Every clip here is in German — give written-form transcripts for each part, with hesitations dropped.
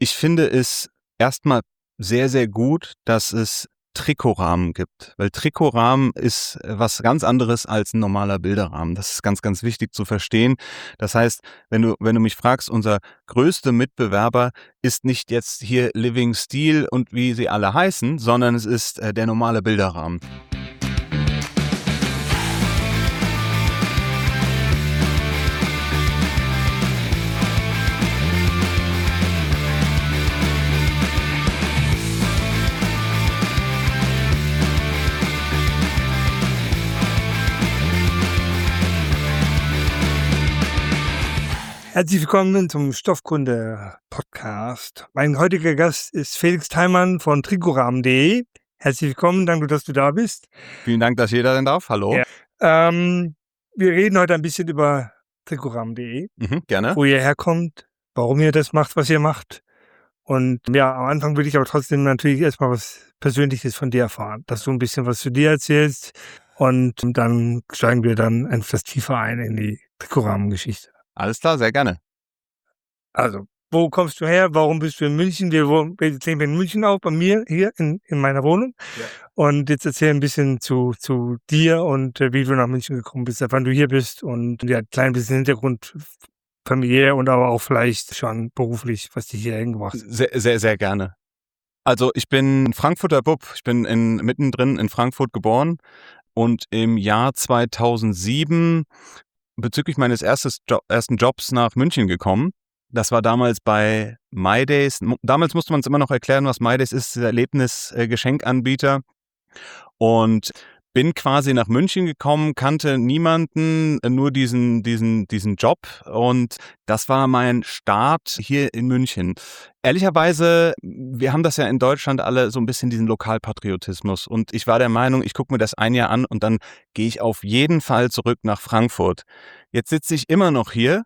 Ich finde es erstmal sehr, sehr gut, dass es Trikotrahmen gibt, weil Trikotrahmen ist was ganz anderes als ein normaler Bilderrahmen. Das ist ganz, ganz wichtig zu verstehen. Das heißt, wenn du mich fragst, unser größter Mitbewerber ist nicht jetzt hier Living Steel und wie sie alle heißen, sondern es ist der normale Bilderrahmen. Herzlich willkommen zum Stoffkunde-Podcast. Mein heutiger Gast ist Felix Theimann von trikotrahmen.de. Herzlich willkommen, danke, dass du da bist. Vielen Dank, dass jeder denn darf. Hallo. Ja. Wir reden heute ein bisschen über trikotrahmen.de, gerne. wo ihr herkommt, warum ihr das macht, was ihr macht. Und ja, am Anfang will ich aber trotzdem natürlich erstmal was Persönliches von dir erfahren, dass du ein bisschen was zu dir erzählst und dann steigen wir dann etwas tiefer ein in die Trikotrahmen-Geschichte. Alles klar, sehr gerne. Also, wo kommst du her? Warum bist du in München? Wir nehmen in München auf, bei mir hier in meiner Wohnung. Ja. Und jetzt erzähl ein bisschen zu dir und wie du nach München gekommen bist, seit wann du hier bist und ja, ein klein bisschen Hintergrund familiär und aber auch vielleicht schon beruflich, was dich hier hingebracht hat. Sehr, sehr, sehr gerne. Also ich bin Frankfurter Bub. Ich bin mittendrin in Frankfurt geboren und im Jahr 2007 bezüglich meines ersten Jobs nach München gekommen. Das war damals bei MyDays. Damals musste man es immer noch erklären, was MyDays ist, dieser Erlebnis-Geschenkanbieter. Und bin quasi nach München gekommen, kannte niemanden, nur diesen Job. Und das war mein Start hier in München. Ehrlicherweise, wir haben das ja in Deutschland alle so ein bisschen diesen Lokalpatriotismus. Und ich war der Meinung, ich gucke mir das ein Jahr an und dann gehe ich auf jeden Fall zurück nach Frankfurt. Jetzt sitze ich immer noch hier.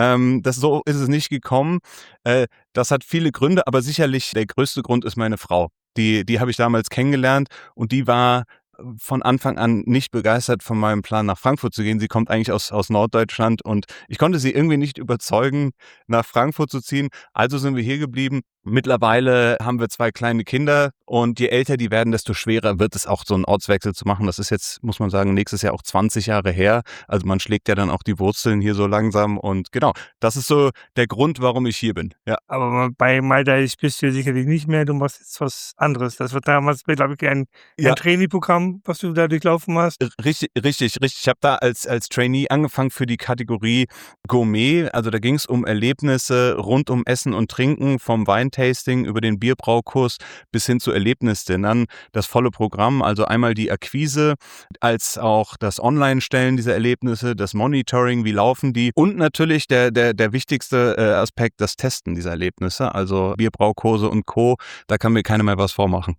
So ist es nicht gekommen. Das hat viele Gründe, aber sicherlich der größte Grund ist meine Frau. Die habe ich damals kennengelernt und die war von Anfang an nicht begeistert von meinem Plan, nach Frankfurt zu gehen. Sie kommt eigentlich aus Norddeutschland und ich konnte sie irgendwie nicht überzeugen, nach Frankfurt zu ziehen. Also sind wir hier geblieben. Mittlerweile haben wir 2 kleine Kinder und je älter die werden, desto schwerer wird es auch, so einen Ortswechsel zu machen. Das ist jetzt, muss man sagen, nächstes Jahr auch 20 Jahre her. Also man schlägt ja dann auch die Wurzeln hier so langsam und genau, das ist so der Grund, warum ich hier bin. Ja. Aber bei MyDays bist du sicherlich nicht mehr, du machst jetzt was anderes. Das wird damals, glaube ich, ein Trainee-Programm, was du da durchlaufen hast. Richtig. Ich habe da als Trainee angefangen für die Kategorie Gourmet. Also da ging es um Erlebnisse rund um Essen und Trinken, vom Weintasting über den Bierbraukurs bis hin zu Erlebnisdinnern. Das volle Programm, also einmal die Akquise, als auch das Online-Stellen dieser Erlebnisse, das Monitoring, wie laufen die und natürlich der wichtigste Aspekt, das Testen dieser Erlebnisse, also Bierbraukurse und Co. Da kann mir keiner mehr was vormachen.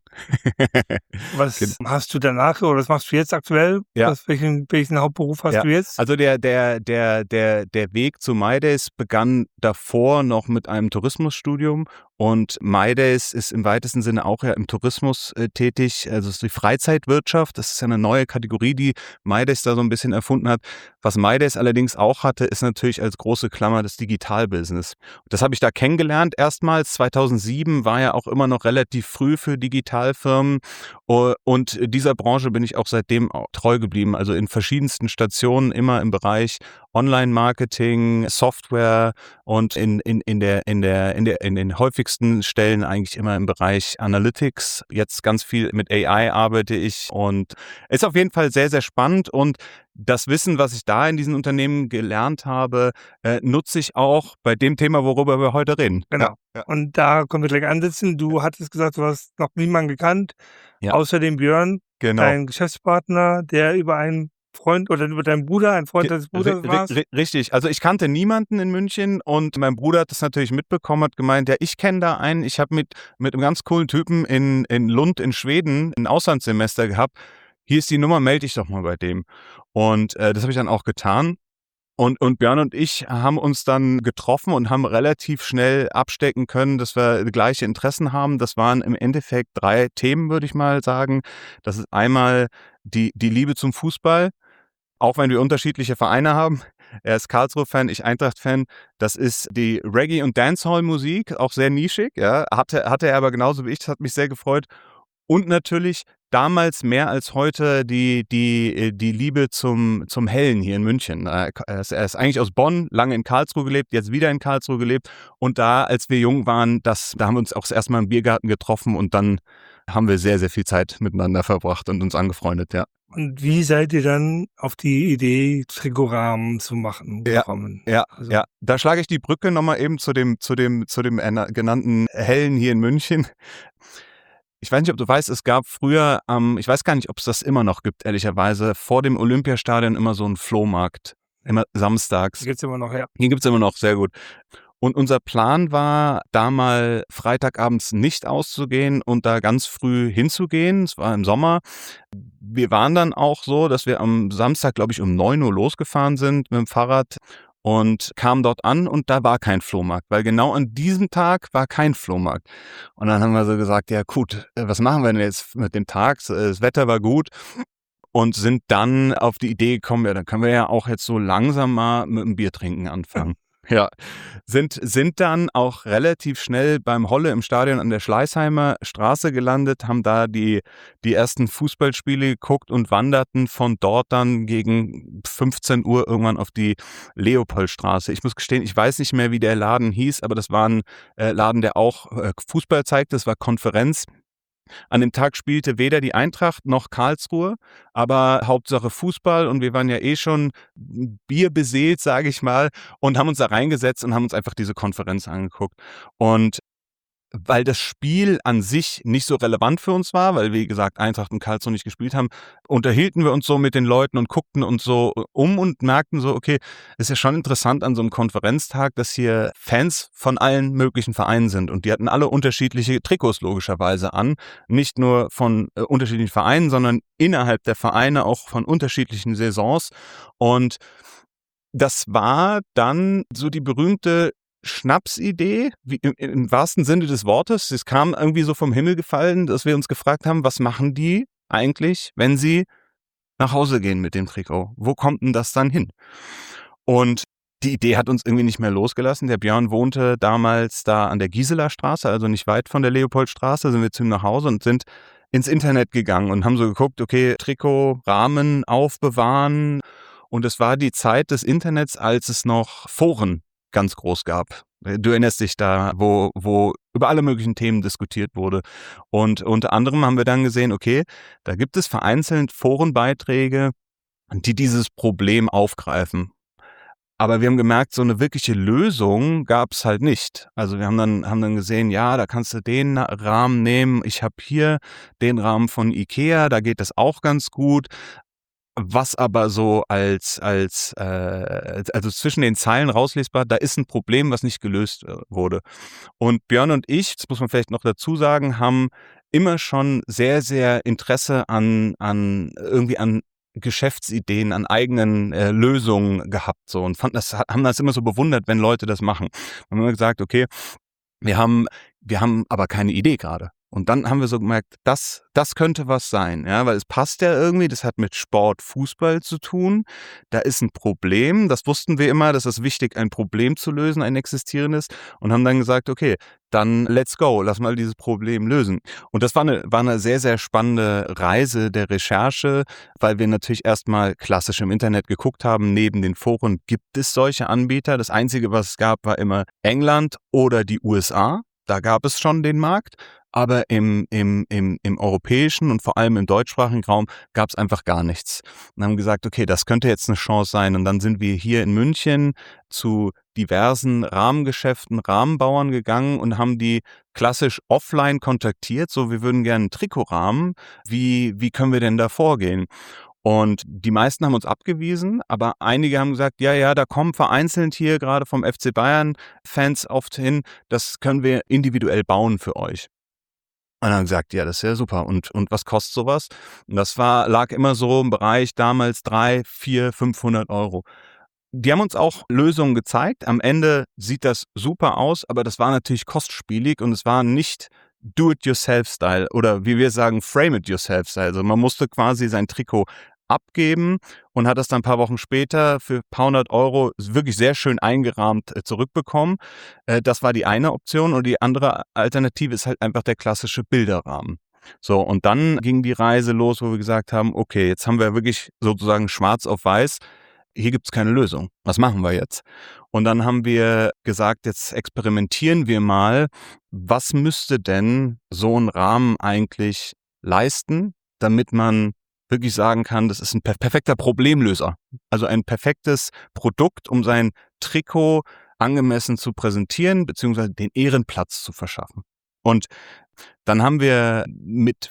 Was hast du danach oder was machst du jetzt aktuell? Ja. Welchen Hauptberuf hast du jetzt? Also der Weg zu MyDays begann davor noch mit einem Tourismusstudium und MyDays ist im weitesten Sinne auch ja im Tourismus tätig. Also es ist die Freizeitwirtschaft. Das ist ja eine neue Kategorie, die MyDays da so ein bisschen erfunden hat. Was MyDays allerdings auch hatte, ist natürlich als große Klammer das Digitalbusiness. Das habe ich da kennengelernt erstmals. 2007 war ja auch immer noch relativ früh für Digitalfirmen und dieser Branche bin ich auch seitdem auch treu geblieben. Also in verschiedensten Stationen immer im Bereich Online-Marketing, Software und in den häufigsten Stellen eigentlich immer im Bereich Analytics. Jetzt ganz viel mit AI arbeite ich und ist auf jeden Fall sehr, sehr spannend und das Wissen, was ich da in diesen Unternehmen gelernt habe, nutze ich auch bei dem Thema, worüber wir heute reden. Genau. Ja. Und da können wir gleich ansetzen. Du hattest gesagt, du hast noch niemanden gekannt, außer dem Björn, dein Geschäftspartner, der über einen Freund oder über deinen Bruder, ein Freund deines Bruders warst? Richtig. Also ich kannte niemanden in München und mein Bruder hat das natürlich mitbekommen, hat gemeint, ja, ich kenne da einen. Ich habe mit einem ganz coolen Typen in Lund in Schweden ein Auslandssemester gehabt. Hier ist die Nummer, melde dich doch mal bei dem. Und das habe ich dann auch getan. Und Björn und ich haben uns dann getroffen und haben relativ schnell abstecken können, dass wir gleiche Interessen haben. Das waren im Endeffekt 3 Themen, würde ich mal sagen. Das ist einmal die Liebe zum Fußball, auch wenn wir unterschiedliche Vereine haben. Er ist Karlsruhe-Fan, ich Eintracht-Fan. Das ist die Reggae- und Dancehall-Musik, auch sehr nischig. Ja. Hatte er aber genauso wie ich, das hat mich sehr gefreut. Und natürlich damals mehr als heute die Liebe zum Hellen hier in München. Er ist eigentlich aus Bonn, lange in Karlsruhe gelebt, jetzt wieder in Karlsruhe gelebt. Und da, als wir jung waren, da haben wir uns auch das erste Mal im Biergarten getroffen und dann haben wir sehr, sehr viel Zeit miteinander verbracht und uns angefreundet, ja. Und wie seid ihr dann auf die Idee, Trikotrahmen zu machen gekommen? Ja. Da schlage ich die Brücke nochmal eben zu dem genannten Hellen hier in München. Ich weiß nicht, ob du weißt, es gab früher, ich weiß gar nicht, ob es das immer noch gibt, ehrlicherweise, vor dem Olympiastadion immer so einen Flohmarkt, immer samstags. Die gibt's immer noch, ja. Den gibt's immer noch, sehr gut. Und unser Plan war, da mal Freitagabends nicht auszugehen und da ganz früh hinzugehen. Es war im Sommer. Wir waren dann auch so, dass wir am Samstag, glaube ich, um 9 Uhr losgefahren sind mit dem Fahrrad und kamen dort an und da war kein Flohmarkt, weil genau an diesem Tag war kein Flohmarkt. Und dann haben wir so gesagt, ja gut, was machen wir denn jetzt mit dem Tag? Das Wetter war gut. Und sind dann auf die Idee gekommen, ja, dann können wir ja auch jetzt so langsam mal mit dem Biertrinken anfangen. Ja, sind dann auch relativ schnell beim Holle im Stadion an der Schleißheimer Straße gelandet, haben da die ersten Fußballspiele geguckt und wanderten von dort dann gegen 15 Uhr irgendwann auf die Leopoldstraße. Ich muss gestehen, ich weiß nicht mehr, wie der Laden hieß, aber das war ein Laden, der auch Fußball zeigte, das war Konferenz. An dem Tag spielte weder die Eintracht noch Karlsruhe, aber Hauptsache Fußball und wir waren ja eh schon bierbeseelt, sage ich mal, und haben uns da reingesetzt und haben uns einfach diese Konferenz angeguckt. Und weil das Spiel an sich nicht so relevant für uns war, weil, wie gesagt, Eintracht und Karlsruhe nicht gespielt haben, unterhielten wir uns so mit den Leuten und guckten uns so und merkten so, okay, ist ja schon interessant an so einem Konferenztag, dass hier Fans von allen möglichen Vereinen sind. Und die hatten alle unterschiedliche Trikots logischerweise an. Nicht nur von unterschiedlichen Vereinen, sondern innerhalb der Vereine auch von unterschiedlichen Saisons. Und das war dann so die berühmte Schnapsidee, wie im wahrsten Sinne des Wortes. Es kam irgendwie so vom Himmel gefallen, dass wir uns gefragt haben, was machen die eigentlich, wenn sie nach Hause gehen mit dem Trikot? Wo kommt denn das dann hin? Und die Idee hat uns irgendwie nicht mehr losgelassen. Der Björn wohnte damals da an der Gieseler Straße, also nicht weit von der Leopoldstraße, sind wir zu ihm nach Hause und sind ins Internet gegangen und haben so geguckt, okay, Trikot, Rahmen aufbewahren. Und es war die Zeit des Internets, als es noch Foren ganz groß gab. Du erinnerst dich da, wo über alle möglichen Themen diskutiert wurde. Und unter anderem haben wir dann gesehen, okay, da gibt es vereinzelt Forenbeiträge, die dieses Problem aufgreifen. Aber wir haben gemerkt, so eine wirkliche Lösung gab es halt nicht. Also wir haben dann gesehen, ja, da kannst du den Rahmen nehmen. Ich habe hier den Rahmen von Ikea, da geht das auch ganz gut. Was aber so also zwischen den Zeilen rauslesbar, da ist ein Problem, was nicht gelöst wurde. Und Björn und ich, das muss man vielleicht noch dazu sagen, haben immer schon sehr, sehr Interesse an Geschäftsideen, an eigenen Lösungen gehabt so und haben das immer so bewundert, wenn Leute das machen. Wir haben immer gesagt, okay, wir haben aber keine Idee gerade. Und dann haben wir so gemerkt, das könnte was sein, ja, weil es passt ja irgendwie, das hat mit Sport, Fußball zu tun. Da ist ein Problem, das wussten wir immer, das ist wichtig, ein Problem zu lösen, ein existierendes, und haben dann gesagt, okay, dann let's go, lass mal dieses Problem lösen. Und das war eine sehr, sehr spannende Reise der Recherche, weil wir natürlich erstmal klassisch im Internet geguckt haben, neben den Foren gibt es solche Anbieter. Das Einzige, was es gab, war immer England oder die USA. Da gab es schon den Markt. Aber im europäischen und vor allem im deutschsprachigen Raum gab es einfach gar nichts. Und haben gesagt, okay, das könnte jetzt eine Chance sein. Und dann sind wir hier in München zu diversen Rahmengeschäften, Rahmenbauern gegangen und haben die klassisch offline kontaktiert. So, wir würden gerne einen Trikotrahmen. Wie können wir denn da vorgehen? Und die meisten haben uns abgewiesen, aber einige haben gesagt, ja, da kommen vereinzelt hier gerade vom FC Bayern Fans oft hin, das können wir individuell bauen für euch. Und dann haben gesagt, ja, das ist ja super. Und was kostet sowas? Und das lag immer so im Bereich damals 300, 400, 500 Euro. Die haben uns auch Lösungen gezeigt. Am Ende sieht das super aus, aber das war natürlich kostspielig und es war nicht Do-it-yourself-Style oder wie wir sagen, Frame-it-yourself-Style. Also man musste quasi sein Trikot abgeben und hat das dann ein paar Wochen später für ein paar hundert Euro wirklich sehr schön eingerahmt zurückbekommen. Das war die eine Option und die andere Alternative ist halt einfach der klassische Bilderrahmen. So, und dann ging die Reise los, wo wir gesagt haben, okay, jetzt haben wir wirklich sozusagen schwarz auf weiß, hier gibt's keine Lösung. Was machen wir jetzt? Und dann haben wir gesagt, jetzt experimentieren wir mal, was müsste denn so ein Rahmen eigentlich leisten, damit man wirklich sagen kann, das ist ein perfekter Problemlöser. Also ein perfektes Produkt, um sein Trikot angemessen zu präsentieren, beziehungsweise den Ehrenplatz zu verschaffen. Und dann haben wir mit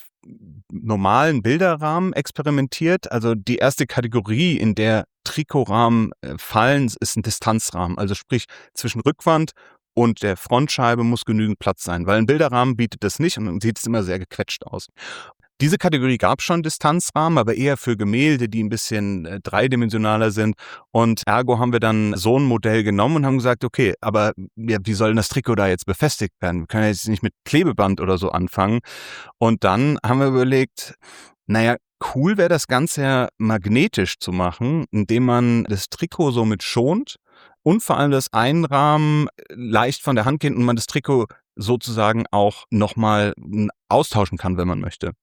normalen Bilderrahmen experimentiert. Also die erste Kategorie, in der Trikotrahmen fallen, ist ein Distanzrahmen. Also sprich, zwischen Rückwand und der Frontscheibe muss genügend Platz sein, weil ein Bilderrahmen bietet das nicht und dann sieht es immer sehr gequetscht aus. Diese Kategorie gab es schon, Distanzrahmen, aber eher für Gemälde, die ein bisschen dreidimensionaler sind. Und ergo haben wir dann so ein Modell genommen und haben gesagt, okay, aber ja, wie soll denn das Trikot da jetzt befestigt werden? Wir können ja jetzt nicht mit Klebeband oder so anfangen. Und dann haben wir überlegt, naja, cool wäre das Ganze ja magnetisch zu machen, indem man das Trikot somit schont und vor allem das Einrahmen leicht von der Hand geht und man das Trikot sozusagen auch nochmal austauschen kann, wenn man möchte.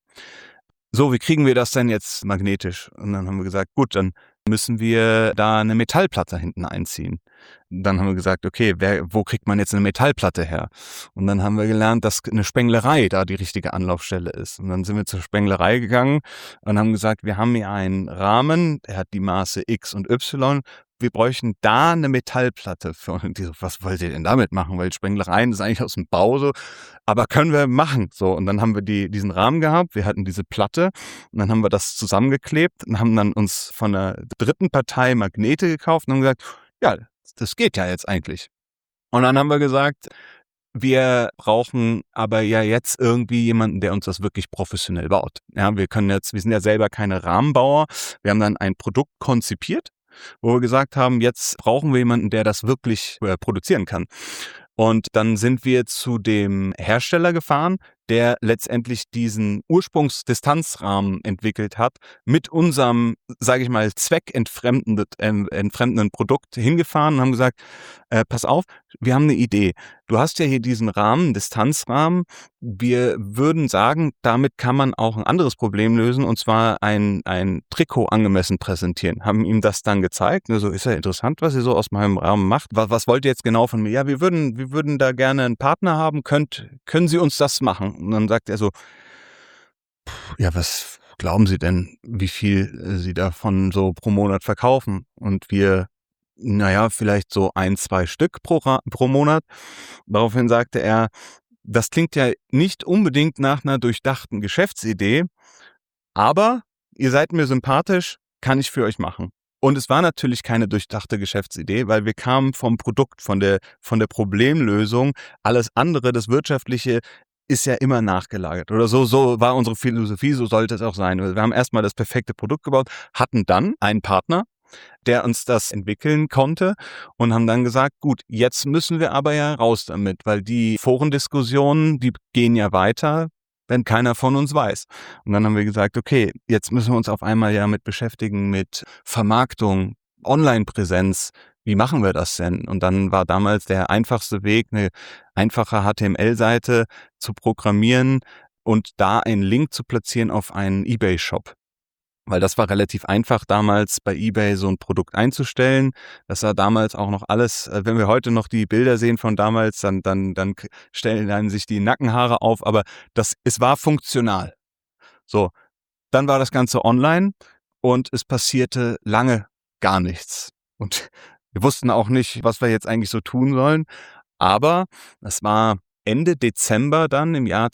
So, wie kriegen wir das denn jetzt magnetisch? Und dann haben wir gesagt, gut, dann müssen wir da eine Metallplatte hinten einziehen. Dann haben wir gesagt, okay, wo kriegt man jetzt eine Metallplatte her? Und dann haben wir gelernt, dass eine Spenglerei da die richtige Anlaufstelle ist. Und dann sind wir zur Spenglerei gegangen und haben gesagt, wir haben hier einen Rahmen, der hat die Maße X und Y. Wir bräuchten da eine Metallplatte für. Und die so, was wollt ihr denn damit machen? Weil Spenglereien ist eigentlich aus dem Bau so. Aber können wir machen. So, und dann haben wir diesen Rahmen gehabt, wir hatten diese Platte und dann haben wir das zusammengeklebt und haben dann uns von einer dritten Partei Magnete gekauft und haben gesagt, ja, das geht ja jetzt eigentlich. Und dann haben wir gesagt, wir brauchen aber ja jetzt irgendwie jemanden, der uns das wirklich professionell baut. Ja, wir sind ja selber keine Rahmenbauer. Wir haben dann ein Produkt konzipiert, wo wir gesagt haben, jetzt brauchen wir jemanden, der das wirklich produzieren kann. Und dann sind wir zu dem Hersteller gefahren, der letztendlich diesen Ursprungsdistanzrahmen entwickelt hat, mit unserem, sage ich mal, zweckentfremdenden Produkt hingefahren und haben gesagt, pass auf, wir haben eine Idee. Du hast ja hier diesen Rahmen, Distanzrahmen. Wir würden sagen, damit kann man auch ein anderes Problem lösen, und zwar ein Trikot angemessen präsentieren. Haben ihm das dann gezeigt. Also ist ja interessant, was ihr so aus meinem Rahmen macht. Was wollt ihr jetzt genau von mir? Ja, wir würden da gerne einen Partner haben. Können Sie uns das machen? Und dann sagt er so, ja, was glauben Sie denn, wie viel Sie davon so pro Monat verkaufen? Und wir, naja, vielleicht so 1, 2 Stück pro Monat. Daraufhin sagte er, das klingt ja nicht unbedingt nach einer durchdachten Geschäftsidee, aber ihr seid mir sympathisch, kann ich für euch machen. Und es war natürlich keine durchdachte Geschäftsidee, weil wir kamen vom Produkt, von der Problemlösung. Alles andere, das Wirtschaftliche, ist ja immer nachgelagert. Oder so war unsere Philosophie, so sollte es auch sein. Wir haben erstmal das perfekte Produkt gebaut, hatten dann einen Partner, der uns das entwickeln konnte und haben dann gesagt, gut, jetzt müssen wir aber ja raus damit, weil die Forendiskussionen, die gehen ja weiter, wenn keiner von uns weiß. Und dann haben wir gesagt, okay, jetzt müssen wir uns auf einmal ja mit beschäftigen, mit Vermarktung, Online-Präsenz. Wie machen wir das denn? Und dann war damals der einfachste Weg, eine einfache HTML-Seite zu programmieren und da einen Link zu platzieren auf einen eBay-Shop. Weil das war relativ einfach damals bei eBay so ein Produkt einzustellen. Das war damals auch noch alles, wenn wir heute noch die Bilder sehen von damals, dann stellen einem sich die Nackenhaare auf, aber es war funktional. So, dann war das Ganze online und es passierte lange gar nichts. Und wir wussten auch nicht, was wir jetzt eigentlich so tun sollen. Aber es war Ende Dezember dann im Jahr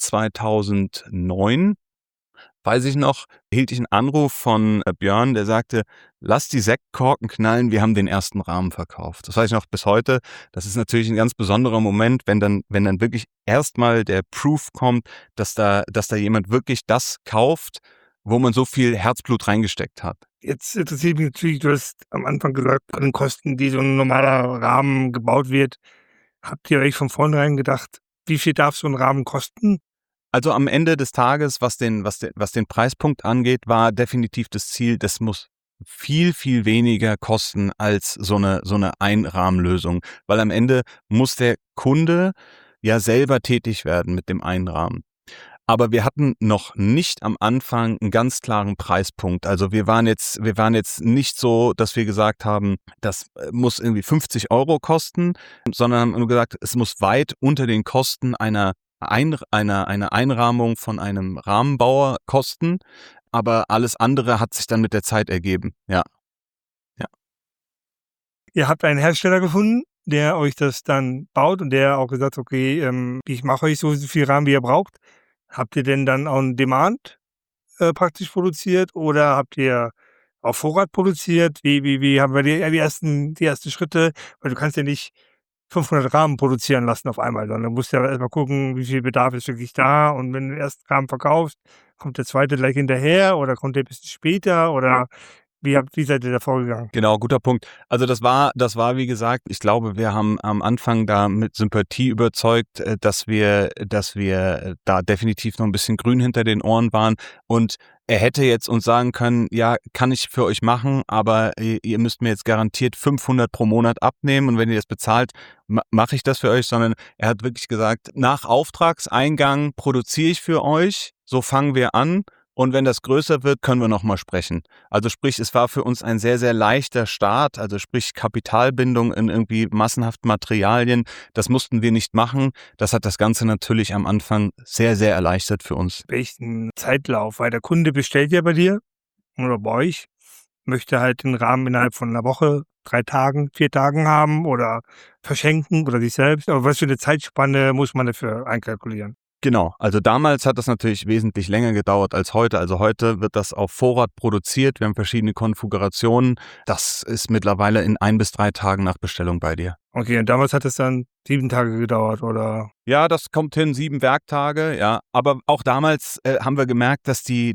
2009, weiß ich noch, hielt ich einen Anruf von Björn, der sagte, lass die Sektkorken knallen, wir haben den ersten Rahmen verkauft. Das weiß ich noch bis heute. Das ist natürlich ein ganz besonderer Moment, wenn dann wirklich erstmal der Proof kommt, dass da jemand wirklich das kauft, wo man so viel Herzblut reingesteckt hat. Jetzt interessiert mich natürlich, du hast am Anfang gesagt, an den Kosten, die so ein normaler Rahmen gebaut wird. Habt ihr euch von vornherein gedacht, wie viel darf so ein Rahmen kosten? Also am Ende des Tages, was den Preispunkt angeht, war definitiv das Ziel, das muss viel, viel weniger kosten als so eine Einrahmenlösung. Weil am Ende muss der Kunde ja selber tätig werden mit dem Einrahmen. Aber wir hatten noch nicht am Anfang einen ganz klaren Preispunkt. Also wir waren jetzt nicht so, dass wir gesagt haben, das muss irgendwie 50 € kosten, sondern haben nur gesagt, es muss weit unter den Kosten einer Einrahmung von einem Rahmenbauer kosten. Aber alles andere hat sich dann mit der Zeit ergeben. Ja. Ihr habt einen Hersteller gefunden, der euch das dann baut und der auch gesagt hat, okay, ich mache euch so viel Rahmen, wie ihr braucht. Habt ihr denn dann on Demand praktisch produziert oder habt ihr auf Vorrat produziert? Wie haben wir die ersten Schritte? Weil du kannst ja nicht 500 Rahmen produzieren lassen auf einmal, sondern du musst ja erstmal gucken, wie viel Bedarf ist wirklich da. Und wenn du den ersten Rahmen verkaufst, kommt der zweite gleich hinterher oder kommt der ein bisschen später oder wie seid ihr da vorgegangen? Genau, guter Punkt. Also das war, wie gesagt, ich glaube, wir haben am Anfang da mit Sympathie überzeugt, dass wir da definitiv noch ein bisschen grün hinter den Ohren waren. Und er hätte jetzt uns sagen können, ja, kann ich für euch machen, aber ihr müsst mir jetzt garantiert 500 pro Monat abnehmen und wenn ihr das bezahlt, mache ich das für euch, sondern er hat wirklich gesagt, nach Auftragseingang produziere ich für euch, so fangen wir an. Und wenn das größer wird, können wir nochmal sprechen. Also sprich, es war für uns ein sehr, sehr leichter Start, also sprich Kapitalbindung in irgendwie massenhaften Materialien, das mussten wir nicht machen. Das hat das Ganze natürlich am Anfang sehr, sehr erleichtert für uns. Welchen Zeitlauf? Weil der Kunde bestellt ja bei dir oder bei euch, möchte halt den Rahmen innerhalb von einer Woche, 3 Tagen, 4 Tagen haben oder verschenken oder sich selbst. Aber was für eine Zeitspanne muss man dafür einkalkulieren? Genau, also damals hat das natürlich wesentlich länger gedauert als heute. Also heute wird das auf Vorrat produziert. Wir haben verschiedene Konfigurationen. Das ist mittlerweile in 1 bis 3 Tagen nach Bestellung bei dir. Okay, und damals hat es dann 7 Tage gedauert, oder? Ja, das kommt hin, 7 Werktage, ja. Aber auch damals haben wir gemerkt, dass die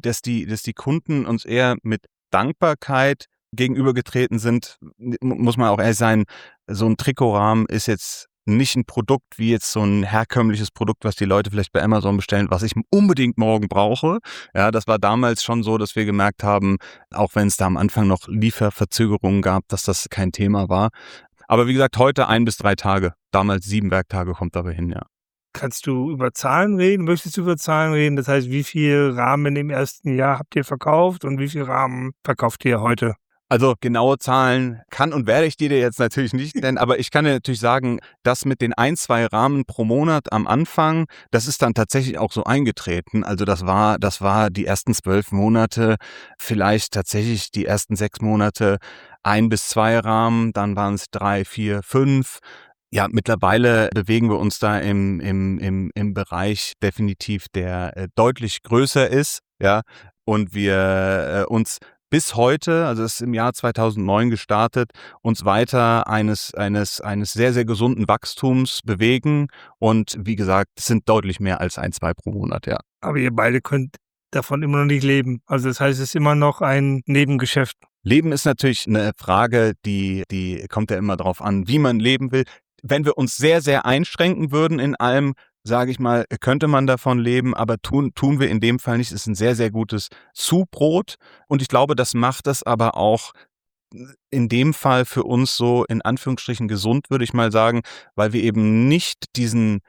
Kunden uns eher mit Dankbarkeit gegenübergetreten sind. Muss man auch ehrlich sein, so ein Trikotrahmen ist jetzt nicht ein Produkt wie jetzt so ein herkömmliches Produkt, was die Leute vielleicht bei Amazon bestellen, was ich unbedingt morgen brauche. Ja, das war damals schon so, dass wir gemerkt haben, auch wenn es da am Anfang noch Lieferverzögerungen gab, dass das kein Thema war. Aber wie gesagt, heute 1 bis 3 Tage. Damals 7 Werktage kommt dabei hin, ja. Kannst du über Zahlen reden? Möchtest du über Zahlen reden? Das heißt, wie viel Rahmen im ersten Jahr habt ihr verkauft und wie viel Rahmen verkauft ihr heute? Also genaue Zahlen kann und werde ich dir jetzt natürlich nicht nennen, aber ich kann dir natürlich sagen, das mit den 1, 2 Rahmen pro Monat am Anfang, das ist dann tatsächlich auch so eingetreten. Also das war die ersten 12 Monate, vielleicht tatsächlich die ersten 6 Monate 1 bis 2 Rahmen, dann waren es 3, 4, 5. Ja, mittlerweile bewegen wir uns da im Bereich definitiv, der deutlich größer ist, ja, und wir uns bis heute, also es ist im Jahr 2009 gestartet, uns weiter eines sehr, sehr gesunden Wachstums bewegen. Und wie gesagt, es sind deutlich mehr als 1, 2 pro Monat, ja. Aber ihr beide könnt davon immer noch nicht leben. Also das heißt, es ist immer noch ein Nebengeschäft. Leben ist natürlich eine Frage, die kommt ja immer drauf an, wie man leben will. Wenn wir uns sehr, sehr einschränken würden in allem, sage ich mal, könnte man davon leben, aber tun wir in dem Fall nicht. Es ist ein sehr, sehr gutes Zubrot und ich glaube, das macht es aber auch in dem Fall für uns so in Anführungsstrichen gesund, würde ich mal sagen, weil wir eben nicht diesen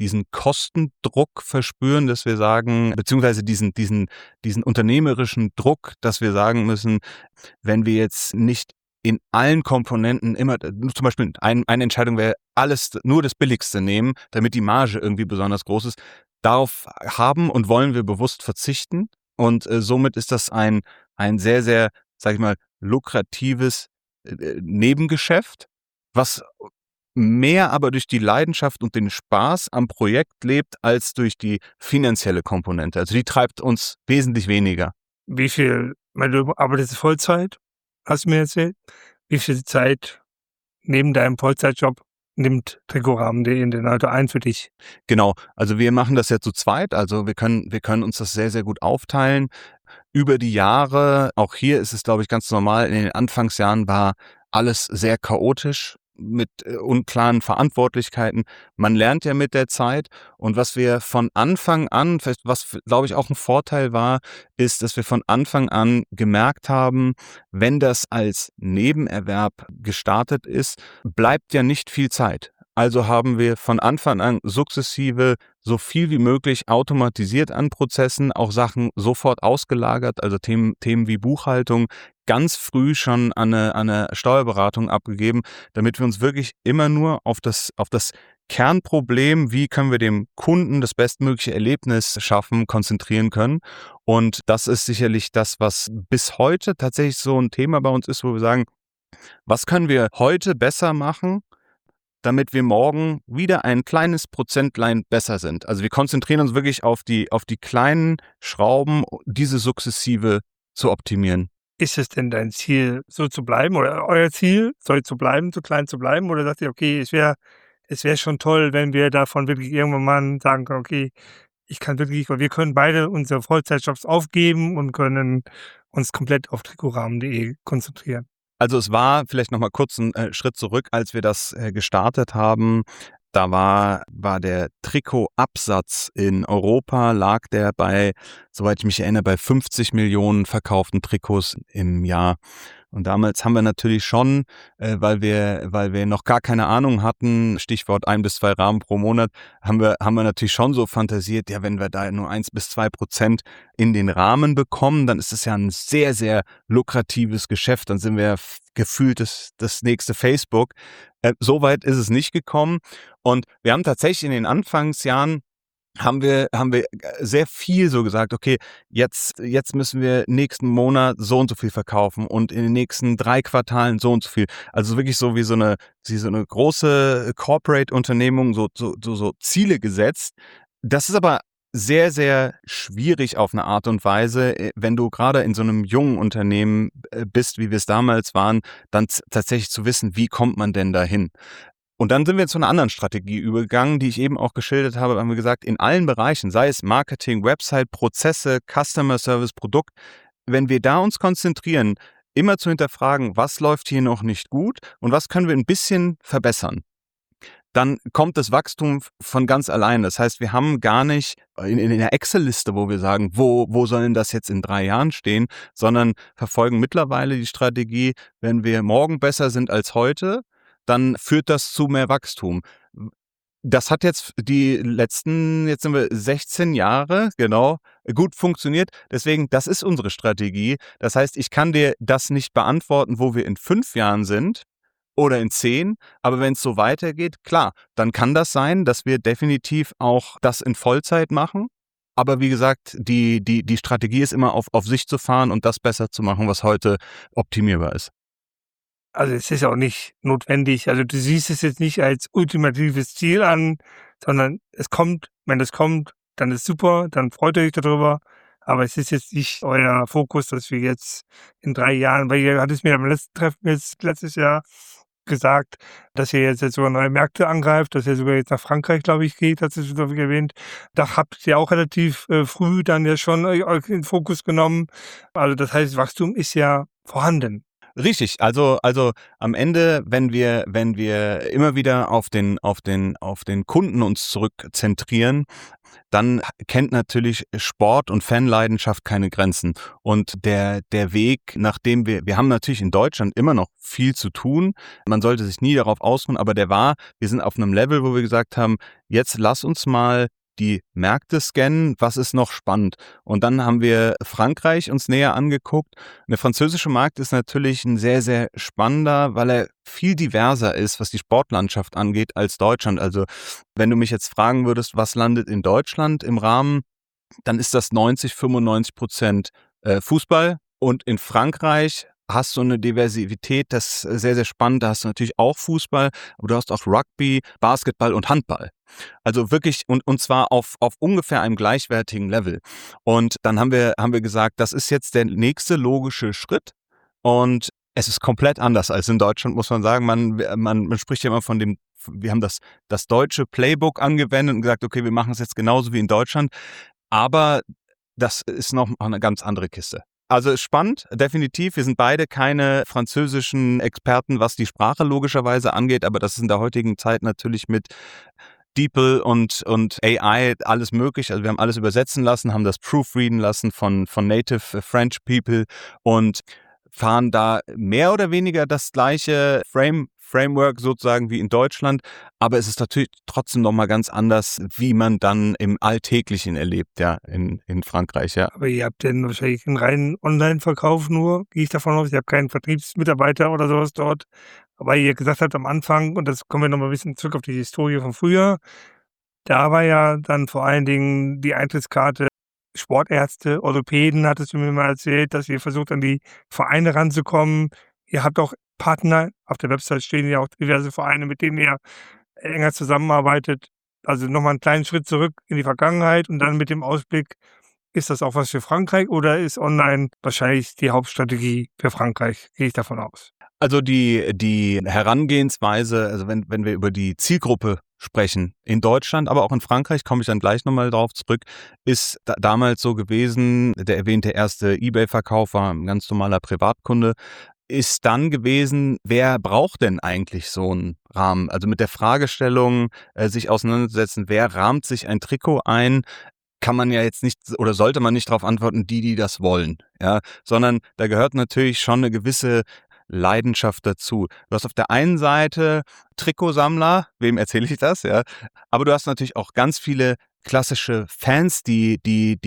Kostendruck verspüren, dass wir sagen, beziehungsweise diesen unternehmerischen Druck, dass wir sagen müssen, wenn wir jetzt nicht in allen Komponenten immer, zum Beispiel eine Entscheidung wäre, alles, nur das Billigste nehmen, damit die Marge irgendwie besonders groß ist. Darauf haben und wollen wir bewusst verzichten. Und somit ist das ein sehr, sehr, sag ich mal, lukratives Nebengeschäft, was mehr aber durch die Leidenschaft und den Spaß am Projekt lebt, als durch die finanzielle Komponente. Also die treibt uns wesentlich weniger. Wie viel, weil du arbeitest Vollzeit, hast du mir erzählt, wie viel Zeit neben deinem Vollzeitjob nimmt Trikotrahmen.de in den Alter ein für dich? Genau, also wir machen das ja zu zweit, also wir können uns das sehr, sehr gut aufteilen. Über die Jahre, auch hier ist es, glaube ich, ganz normal, in den Anfangsjahren war alles sehr chaotisch. unklaren Verantwortlichkeiten. Man lernt ja mit der Zeit und was wir von Anfang an, was glaube ich auch ein Vorteil war, ist, dass wir von Anfang an gemerkt haben, wenn das als Nebenerwerb gestartet ist, bleibt ja nicht viel Zeit. Also haben wir von Anfang an sukzessive so viel wie möglich automatisiert an Prozessen, auch Sachen sofort ausgelagert, also Themen wie Buchhaltung, ganz früh schon an eine Steuerberatung abgegeben, damit wir uns wirklich immer nur auf das Kernproblem, wie können wir dem Kunden das bestmögliche Erlebnis schaffen, konzentrieren können. Und das ist sicherlich das, was bis heute tatsächlich so ein Thema bei uns ist, wo wir sagen, was können wir heute besser machen, damit wir morgen wieder ein kleines Prozentlein besser sind. Also wir konzentrieren uns wirklich auf die kleinen Schrauben, diese sukzessive zu optimieren. Ist es denn dein Ziel, so zu bleiben oder euer Ziel, so zu bleiben, so klein zu bleiben? Oder sagt ihr, okay, es wäre schon toll, wenn wir davon wirklich irgendwann mal sagen können, okay, weil wir können beide unsere Vollzeitjobs aufgeben und können uns komplett auf trikotrahmen.de konzentrieren. Also es war vielleicht noch mal kurz ein Schritt zurück, als wir das gestartet haben. Da war der Trikotabsatz in Europa, lag der bei, soweit ich mich erinnere, bei 50 Millionen verkauften Trikots im Jahr. Und damals haben wir natürlich schon, weil wir noch gar keine Ahnung hatten, Stichwort 1 bis 2 Rahmen pro Monat, haben wir natürlich schon so fantasiert, ja, wenn wir da nur 1 bis 2% in den Rahmen bekommen, dann ist es ja ein sehr, sehr lukratives Geschäft. Dann sind wir gefühlt das nächste Facebook. So weit ist es nicht gekommen. Und wir haben tatsächlich in den Anfangsjahren haben wir sehr viel so gesagt, okay, jetzt müssen wir nächsten Monat so und so viel verkaufen und in den nächsten 3 Quartalen so und so viel. Also wirklich so wie so eine große Corporate-Unternehmung, so Ziele gesetzt. Das ist aber sehr, sehr schwierig auf eine Art und Weise, wenn du gerade in so einem jungen Unternehmen bist, wie wir es damals waren, dann tatsächlich zu wissen, wie kommt man denn dahin? Und dann sind wir zu einer anderen Strategie übergegangen, die ich eben auch geschildert habe. Haben wir gesagt, in allen Bereichen, sei es Marketing, Website, Prozesse, Customer Service, Produkt, wenn wir da uns konzentrieren, immer zu hinterfragen, was läuft hier noch nicht gut und was können wir ein bisschen verbessern, dann kommt das Wachstum von ganz allein. Das heißt, wir haben gar nicht in der Excel-Liste, wo wir sagen, wo soll denn das jetzt in 3 Jahren stehen, sondern verfolgen mittlerweile die Strategie, wenn wir morgen besser sind als heute, dann führt das zu mehr Wachstum. Das hat jetzt jetzt sind wir 16 Jahre, genau, gut funktioniert. Deswegen, das ist unsere Strategie. Das heißt, ich kann dir das nicht beantworten, wo wir in 5 Jahren sind oder in 10. Aber wenn es so weitergeht, klar, dann kann das sein, dass wir definitiv auch das in Vollzeit machen. Aber wie gesagt, die Strategie ist immer auf sich zu fahren und das besser zu machen, was heute optimierbar ist. Also es ist auch nicht notwendig. Also du siehst es jetzt nicht als ultimatives Ziel an, sondern es kommt, wenn es kommt, dann ist super, dann freut ihr euch darüber. Aber es ist jetzt nicht euer Fokus, dass wir jetzt in 3 Jahren, weil ihr hattet mir beim letzten Treffen jetzt letztes Jahr gesagt, dass ihr jetzt sogar neue Märkte angreift, dass ihr sogar jetzt nach Frankreich, glaube ich, geht, hat es, glaube ich, erwähnt. Da habt ihr auch relativ früh dann ja schon euch in den Fokus genommen. Also das heißt, Wachstum ist ja vorhanden. Richtig, also am Ende, wenn wir immer wieder auf den Kunden uns zurückzentrieren, dann kennt natürlich Sport und Fanleidenschaft keine Grenzen. Und der Weg, nachdem wir haben natürlich in Deutschland immer noch viel zu tun. Man sollte sich nie darauf ausruhen, aber wir sind auf einem Level, wo wir gesagt haben, jetzt lass uns mal die Märkte scannen, was ist noch spannend? Und dann haben wir Frankreich uns näher angeguckt. Der französische Markt ist natürlich ein sehr, sehr spannender, weil er viel diverser ist, was die Sportlandschaft angeht, als Deutschland. Also wenn du mich jetzt fragen würdest, was landet in Deutschland im Rahmen, dann ist das 95% Fußball. Und in Frankreich hast du eine Diversität, das ist sehr, sehr spannend. Da hast du natürlich auch Fußball, aber du hast auch Rugby, Basketball und Handball. Also wirklich, und zwar auf ungefähr einem gleichwertigen Level. Und dann haben wir gesagt, das ist jetzt der nächste logische Schritt. Und es ist komplett anders als in Deutschland, muss man sagen. Man spricht ja immer wir haben das deutsche Playbook angewendet und gesagt, okay, wir machen es jetzt genauso wie in Deutschland. Aber das ist noch eine ganz andere Kiste. Also ist spannend, definitiv. Wir sind beide keine französischen Experten, was die Sprache logischerweise angeht, aber das ist in der heutigen Zeit natürlich mit DeepL und AI alles möglich. Also wir haben alles übersetzen lassen, haben das proofreaden lassen von Native French People und fahren da mehr oder weniger das gleiche Framework sozusagen wie in Deutschland, aber es ist natürlich trotzdem nochmal ganz anders, wie man dann im Alltäglichen erlebt, ja, in Frankreich, ja. Aber ihr habt denn wahrscheinlich einen reinen Online-Verkauf nur, gehe ich davon aus. Ihr habt keinen Vertriebsmitarbeiter oder sowas dort. Aber ihr gesagt habt am Anfang, und das kommen wir nochmal ein bisschen zurück auf die Historie von früher, da war ja dann vor allen Dingen die Eintrittskarte Sportärzte, Orthopäden, hattest du mir mal erzählt, dass ihr versucht, an die Vereine ranzukommen. Ihr habt auch Partner, auf der Website stehen ja auch diverse Vereine, mit denen ihr enger zusammenarbeitet. Also nochmal einen kleinen Schritt zurück in die Vergangenheit und dann mit dem Ausblick, ist das auch was für Frankreich oder ist online wahrscheinlich die Hauptstrategie für Frankreich? Gehe ich davon aus. Also die Herangehensweise, also wenn wir über die Zielgruppe sprechen, in Deutschland, aber auch in Frankreich, komme ich dann gleich nochmal drauf zurück, ist damals so gewesen, der erwähnte erste eBay-Verkauf war ein ganz normaler Privatkunde, ist dann gewesen, wer braucht denn eigentlich so einen Rahmen? Also mit der Fragestellung sich auseinandersetzen, wer rahmt sich ein Trikot ein, kann man ja jetzt nicht oder sollte man nicht darauf antworten, die das wollen, ja, sondern da gehört natürlich schon eine gewisse Leidenschaft dazu. Du hast auf der einen Seite Trikotsammler, wem erzähle ich das, ja, aber du hast natürlich auch ganz viele klassische Fans, die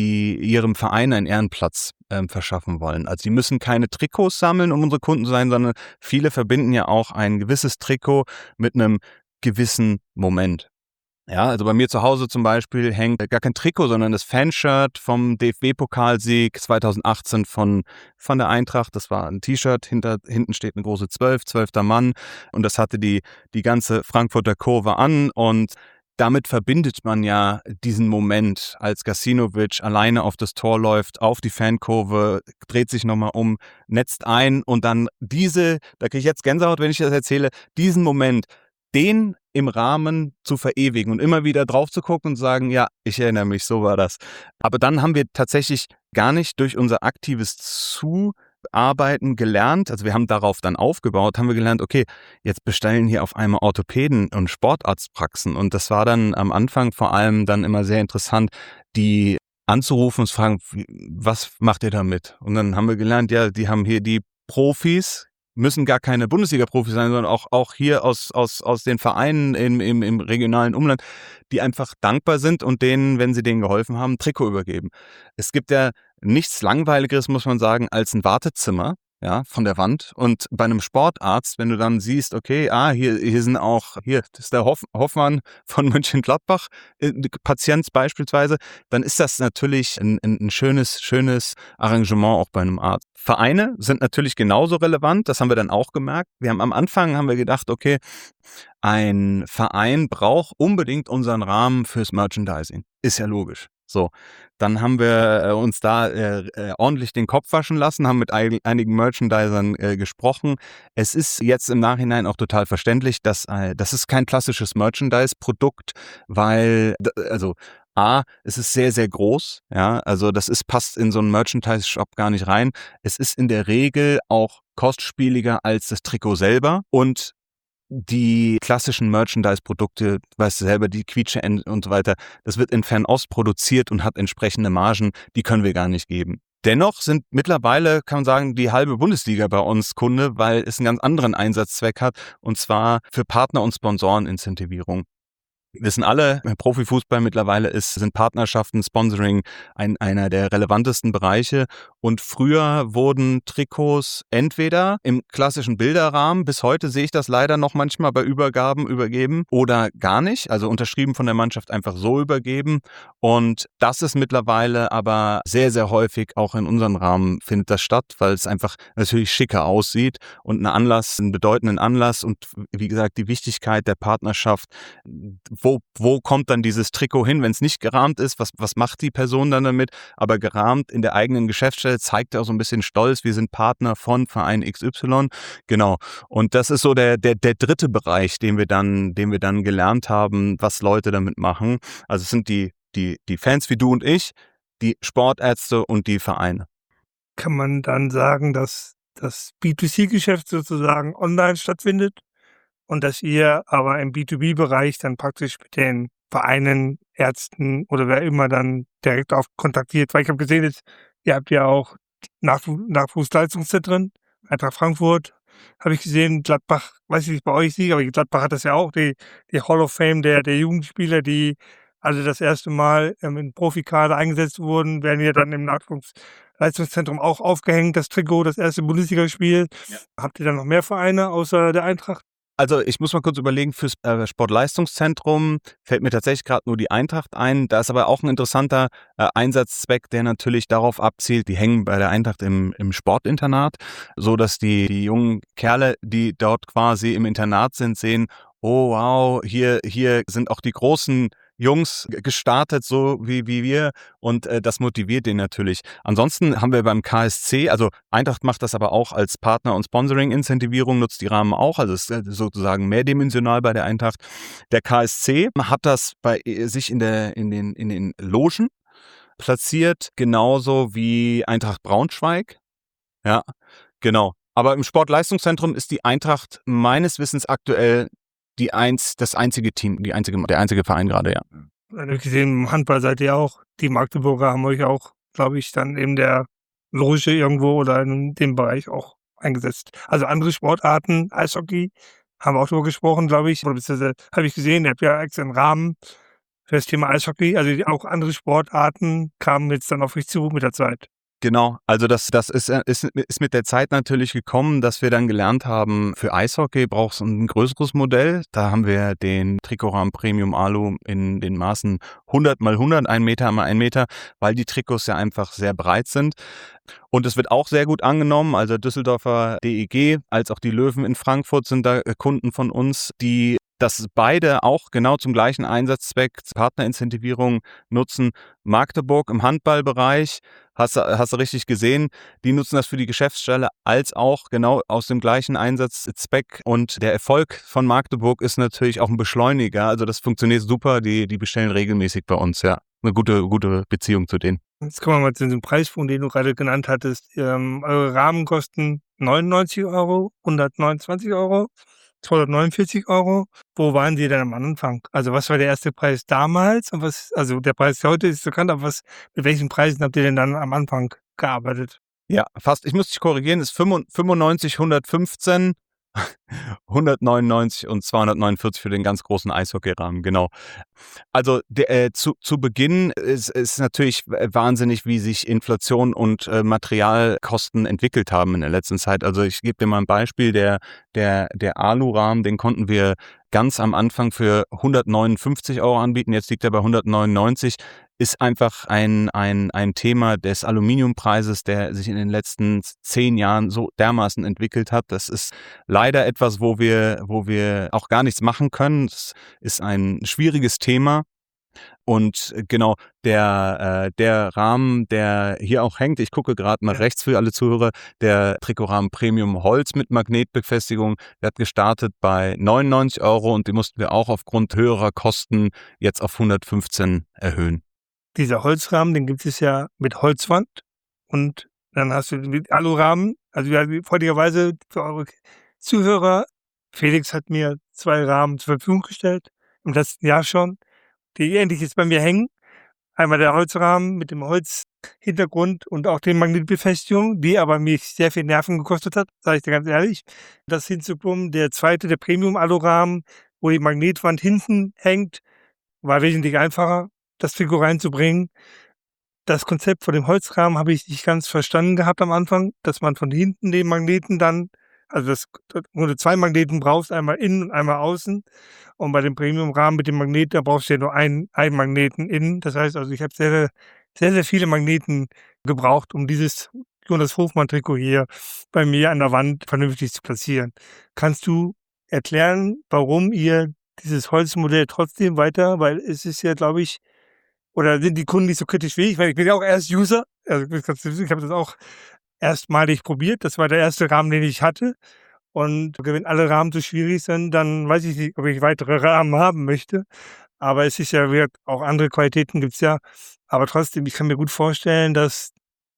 ihrem Verein einen Ehrenplatz verschaffen wollen. Also die müssen keine Trikots sammeln, um unsere Kunden zu sein, sondern viele verbinden ja auch ein gewisses Trikot mit einem gewissen Moment. Ja, also bei mir zu Hause zum Beispiel hängt gar kein Trikot, sondern das Fanshirt vom DFB-Pokalsieg 2018 von der Eintracht. Das war ein T-Shirt, hinten steht eine große 12, 12. Mann und das hatte die ganze Frankfurter Kurve an und damit verbindet man ja diesen Moment, als Gacinovic alleine auf das Tor läuft, auf die Fankurve, dreht sich nochmal um, netzt ein und dann da kriege ich jetzt Gänsehaut, wenn ich das erzähle, diesen Moment, den im Rahmen zu verewigen und immer wieder drauf zu gucken und sagen, ja, ich erinnere mich, so war das. Aber dann haben wir tatsächlich gar nicht durch unser aktives Zuarbeiten gelernt, also wir haben darauf dann aufgebaut, haben wir gelernt, okay, jetzt bestellen hier auf einmal Orthopäden und Sportarztpraxen und das war dann am Anfang vor allem dann immer sehr interessant, die anzurufen und zu fragen, was macht ihr damit? Und dann haben wir gelernt, ja, die haben hier die Profis, müssen gar keine Bundesliga-Profis sein, sondern auch hier aus den Vereinen im regionalen Umland, die einfach dankbar sind und denen, wenn sie denen geholfen haben, ein Trikot übergeben. Es gibt ja nichts Langweiligeres, muss man sagen, als ein Wartezimmer, ja, von der Wand. Und bei einem Sportarzt, wenn du dann siehst, okay, hier sind auch, hier, das ist der Hoffmann von Mönchengladbach, Patient beispielsweise, dann ist das natürlich ein schönes Arrangement auch bei einem Arzt. Vereine sind natürlich genauso relevant, das haben wir dann auch gemerkt. Am Anfang haben wir gedacht, okay, ein Verein braucht unbedingt unseren Rahmen fürs Merchandising. Ist ja logisch. So, dann haben wir uns da ordentlich den Kopf waschen lassen, haben mit einigen Merchandisern gesprochen. Es ist jetzt im Nachhinein auch total verständlich, dass das ist kein klassisches Merchandise-Produkt, weil, also es ist sehr, sehr groß, ja, also passt in so einen Merchandise-Shop gar nicht rein. Es ist in der Regel auch kostspieliger als das Trikot selber und die klassischen Merchandise-Produkte, weißt du selber, die Quietsche-Enten und so weiter, das wird in Fernost produziert und hat entsprechende Margen, die können wir gar nicht geben. Dennoch sind mittlerweile, kann man sagen, die halbe Bundesliga bei uns Kunde, weil es einen ganz anderen Einsatzzweck hat, und zwar für Partner- und Sponsorenincentivierung. Wir wissen alle, Profifußball mittlerweile sind Partnerschaften, Sponsoring einer der relevantesten Bereiche. Und früher wurden Trikots entweder im klassischen Bilderrahmen, bis heute sehe ich das leider noch manchmal bei Übergaben übergeben, oder gar nicht, also unterschrieben von der Mannschaft einfach so übergeben. Und das ist mittlerweile aber sehr, sehr häufig auch in unserem Rahmen findet das statt, weil es einfach natürlich schicker aussieht und einen bedeutenden Anlass und wie gesagt die Wichtigkeit der Partnerschaft. Wo kommt dann dieses Trikot hin, wenn es nicht gerahmt ist? Was macht die Person dann damit? Aber gerahmt in der eigenen Geschäftsstelle zeigt auch so ein bisschen Stolz. Wir sind Partner von Verein XY. Genau. Und das ist so der dritte Bereich, den wir dann gelernt haben, was Leute damit machen. Also es sind die Fans wie du und ich, die Sportärzte und die Vereine. kann man dann sagen, dass das B2C-Geschäft sozusagen online stattfindet und dass ihr aber im B2B-Bereich dann praktisch mit den Vereinen, Ärzten oder wer immer dann direkt auch kontaktiert. Weil ich habe gesehen, jetzt, ihr habt ja auch Nachwuchsleistungszentren, Eintracht Frankfurt, habe ich gesehen, Gladbach, weiß ich, wie es bei euch sieht, aber Gladbach hat das ja auch, die Hall of Fame der Jugendspieler, die also das erste Mal in Profikader eingesetzt wurden, werden ja dann im Nachwuchsleistungszentrum auch aufgehängt, das Trikot, das erste Bundesligaspiel. Ja. Habt ihr dann noch mehr Vereine außer der Eintracht? Also ich muss mal kurz überlegen, fürs Sportleistungszentrum fällt mir tatsächlich gerade nur die Eintracht ein. Da ist aber auch ein interessanter Einsatzzweck, der natürlich darauf abzielt, die hängen bei der Eintracht im Sportinternat, so dass die jungen Kerle, die dort quasi im Internat sind, sehen, oh wow, hier sind auch die großen Jungs gestartet, so wie wir, und das motiviert den natürlich. Ansonsten haben wir beim KSC, also Eintracht macht das aber auch als Partner- und Sponsoring-Incentivierung, nutzt die Rahmen auch, also es ist sozusagen mehrdimensional bei der Eintracht. Der KSC hat das bei sich in den Logen platziert, genauso wie Eintracht Braunschweig. Ja, genau. Aber im Sportleistungszentrum ist die Eintracht meines Wissens aktuell das einzige Team, der einzige Verein gerade, ja. Habe ich gesehen, im Handball seid ihr auch. Die Magdeburger haben euch auch, glaube ich, dann in der Loge irgendwo oder in dem Bereich auch eingesetzt. Also andere Sportarten, Eishockey, haben wir auch darüber gesprochen, glaube ich. Oder beziehungsweise habe ich gesehen, ihr habt ja extra einen Rahmen für das Thema Eishockey. Also auch andere Sportarten kamen jetzt dann auf euch zu mit der Zeit. Genau, also das ist mit der Zeit natürlich gekommen, dass wir dann gelernt haben, für Eishockey braucht es ein größeres Modell. Da haben wir den Trikotrahmen Premium Alu in den Maßen 100 mal 100, 1 Meter mal 1 Meter, weil die Trikots ja einfach sehr breit sind. Und es wird auch sehr gut angenommen, also Düsseldorfer DEG als auch die Löwen in Frankfurt sind da Kunden von uns, die das beide auch genau zum gleichen Einsatzzweck, Partnerincentivierung nutzen. Magdeburg im Handballbereich, hast du richtig gesehen, die nutzen das für die Geschäftsstelle als auch genau aus dem gleichen Einsatzzweck. Und der Erfolg von Magdeburg ist natürlich auch ein Beschleuniger, also das funktioniert super, die bestellen regelmäßig bei uns, ja. Eine gute Beziehung zu denen. Jetzt kommen wir mal zu diesem Preispunkt, den du gerade genannt hattest. Eure Rahmen kosten 99 €, 129 €, 249 €. Wo waren Sie denn am Anfang? Also was war der erste Preis damals und also der Preis heute ist bekannt, aber mit welchen Preisen habt ihr denn dann am Anfang gearbeitet? Ja, fast. Ich muss dich korrigieren, ist 95, 115, 199 und 249 für den ganz großen Eishockeyrahmen, genau. Also zu Beginn ist natürlich wahnsinnig, wie sich Inflation und Materialkosten entwickelt haben in der letzten Zeit. Also ich gebe dir mal ein Beispiel, der Alurahmen, den konnten wir ganz am Anfang für 159 € anbieten, jetzt liegt er bei 199. Ist einfach ein Thema des Aluminiumpreises, der sich in den letzten 10 Jahren so dermaßen entwickelt hat. Das ist leider etwas, wo wir auch gar nichts machen können. Das ist ein schwieriges Thema. Und genau, der Rahmen, der hier auch hängt, ich gucke gerade mal rechts für alle Zuhörer, der Trikotrahmen Premium Holz mit Magnetbefestigung, der hat gestartet bei 99 € und die mussten wir auch aufgrund höherer Kosten jetzt auf 115 erhöhen. Dieser Holzrahmen, den gibt es ja mit Holzwand und dann hast du den Alurahmen. Also ja, freundlicherweise für eure Zuhörer, Felix hat mir 2 Rahmen zur Verfügung gestellt, im letzten Jahr schon, die ähnlich jetzt bei mir hängen. Einmal der Holzrahmen mit dem Holzhintergrund und auch die Magnetbefestigung, die aber mich sehr viel Nerven gekostet hat, sage ich dir ganz ehrlich, das hinzubekommen. Der zweite, der Premium-Alurahmen, wo die Magnetwand hinten hängt, war wesentlich einfacher, das Trikot reinzubringen. Das Konzept von dem Holzrahmen habe ich nicht ganz verstanden gehabt am Anfang, dass man von hinten den Magneten dann, also wo du 2 Magneten brauchst, einmal innen und einmal außen. Und bei dem Premium-Rahmen mit dem Magnet, da brauchst du ja nur einen Magneten innen. Das heißt also, ich habe sehr, sehr, sehr viele Magneten gebraucht, um das Hofmann-Trikot hier bei mir an der Wand vernünftig zu platzieren. Kannst du erklären, warum ihr dieses Holzmodell trotzdem weiter, weil es ist ja, glaube ich, oder sind die Kunden nicht so kritisch wie ich? Weil ich bin ja auch erst User. Also ich habe das auch erstmalig probiert. Das war der erste Rahmen, den ich hatte. Und wenn alle Rahmen so schwierig sind, dann weiß ich nicht, ob ich weitere Rahmen haben möchte. Aber es ist ja auch andere Qualitäten gibt's ja. Aber trotzdem, ich kann mir gut vorstellen, dass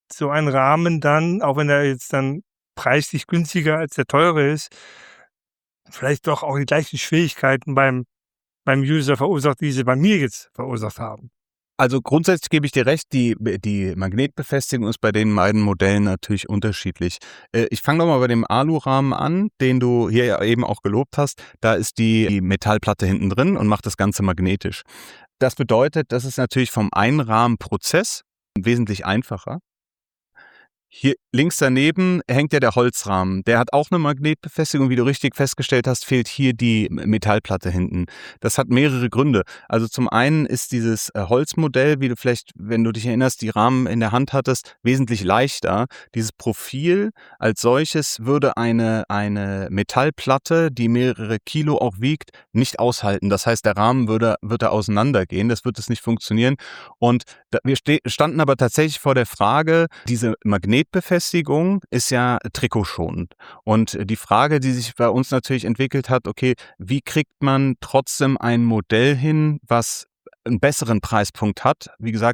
so ein Rahmen dann, auch wenn er jetzt dann preislich günstiger als der teure ist, vielleicht doch auch die gleichen Schwierigkeiten beim User verursacht, die sie bei mir jetzt verursacht haben. Also grundsätzlich gebe ich dir recht, die Magnetbefestigung ist bei den beiden Modellen natürlich unterschiedlich. Ich fange nochmal bei dem Alurahmen an, den du hier ja eben auch gelobt hast. Da ist die Metallplatte hinten drin und macht das Ganze magnetisch. Das bedeutet, das ist natürlich vom Einrahmenprozess wesentlich einfacher. Hier links daneben hängt ja der Holzrahmen. Der hat auch eine Magnetbefestigung. Wie du richtig festgestellt hast, fehlt hier die Metallplatte hinten. Das hat mehrere Gründe. Also zum einen ist dieses Holzmodell, wie du vielleicht, wenn du dich erinnerst, die Rahmen in der Hand hattest, wesentlich leichter. Dieses Profil als solches würde eine Metallplatte, die mehrere Kilo auch wiegt, nicht aushalten. Das heißt, der Rahmen würde auseinandergehen. Das wird es nicht funktionieren. Und wir standen aber tatsächlich vor der Frage, diese Magnetbefestigung ist ja trikotschonend. Und die Frage, die sich bei uns natürlich entwickelt hat, okay, wie kriegt man trotzdem ein Modell hin, was einen besseren Preispunkt hat? Wie gesagt,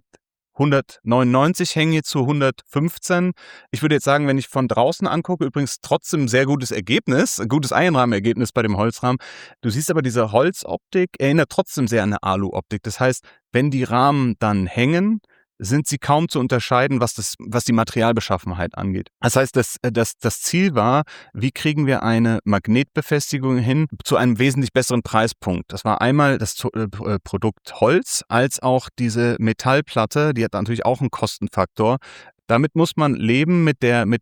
199 hängen jetzt zu 115. Ich würde jetzt sagen, wenn ich von draußen angucke, übrigens trotzdem ein sehr gutes Ergebnis, ein gutes Einrahmenergebnis bei dem Holzrahmen. Du siehst aber, diese Holzoptik erinnert trotzdem sehr an eine Aluoptik. Das heißt, wenn die Rahmen dann hängen, sind sie kaum zu unterscheiden, was die Materialbeschaffenheit angeht. Das heißt, das Ziel war, wie kriegen wir eine Magnetbefestigung hin zu einem wesentlich besseren Preispunkt. Das war einmal das Produkt Holz, als auch diese Metallplatte, die hat natürlich auch einen Kostenfaktor. Damit muss man leben mit dem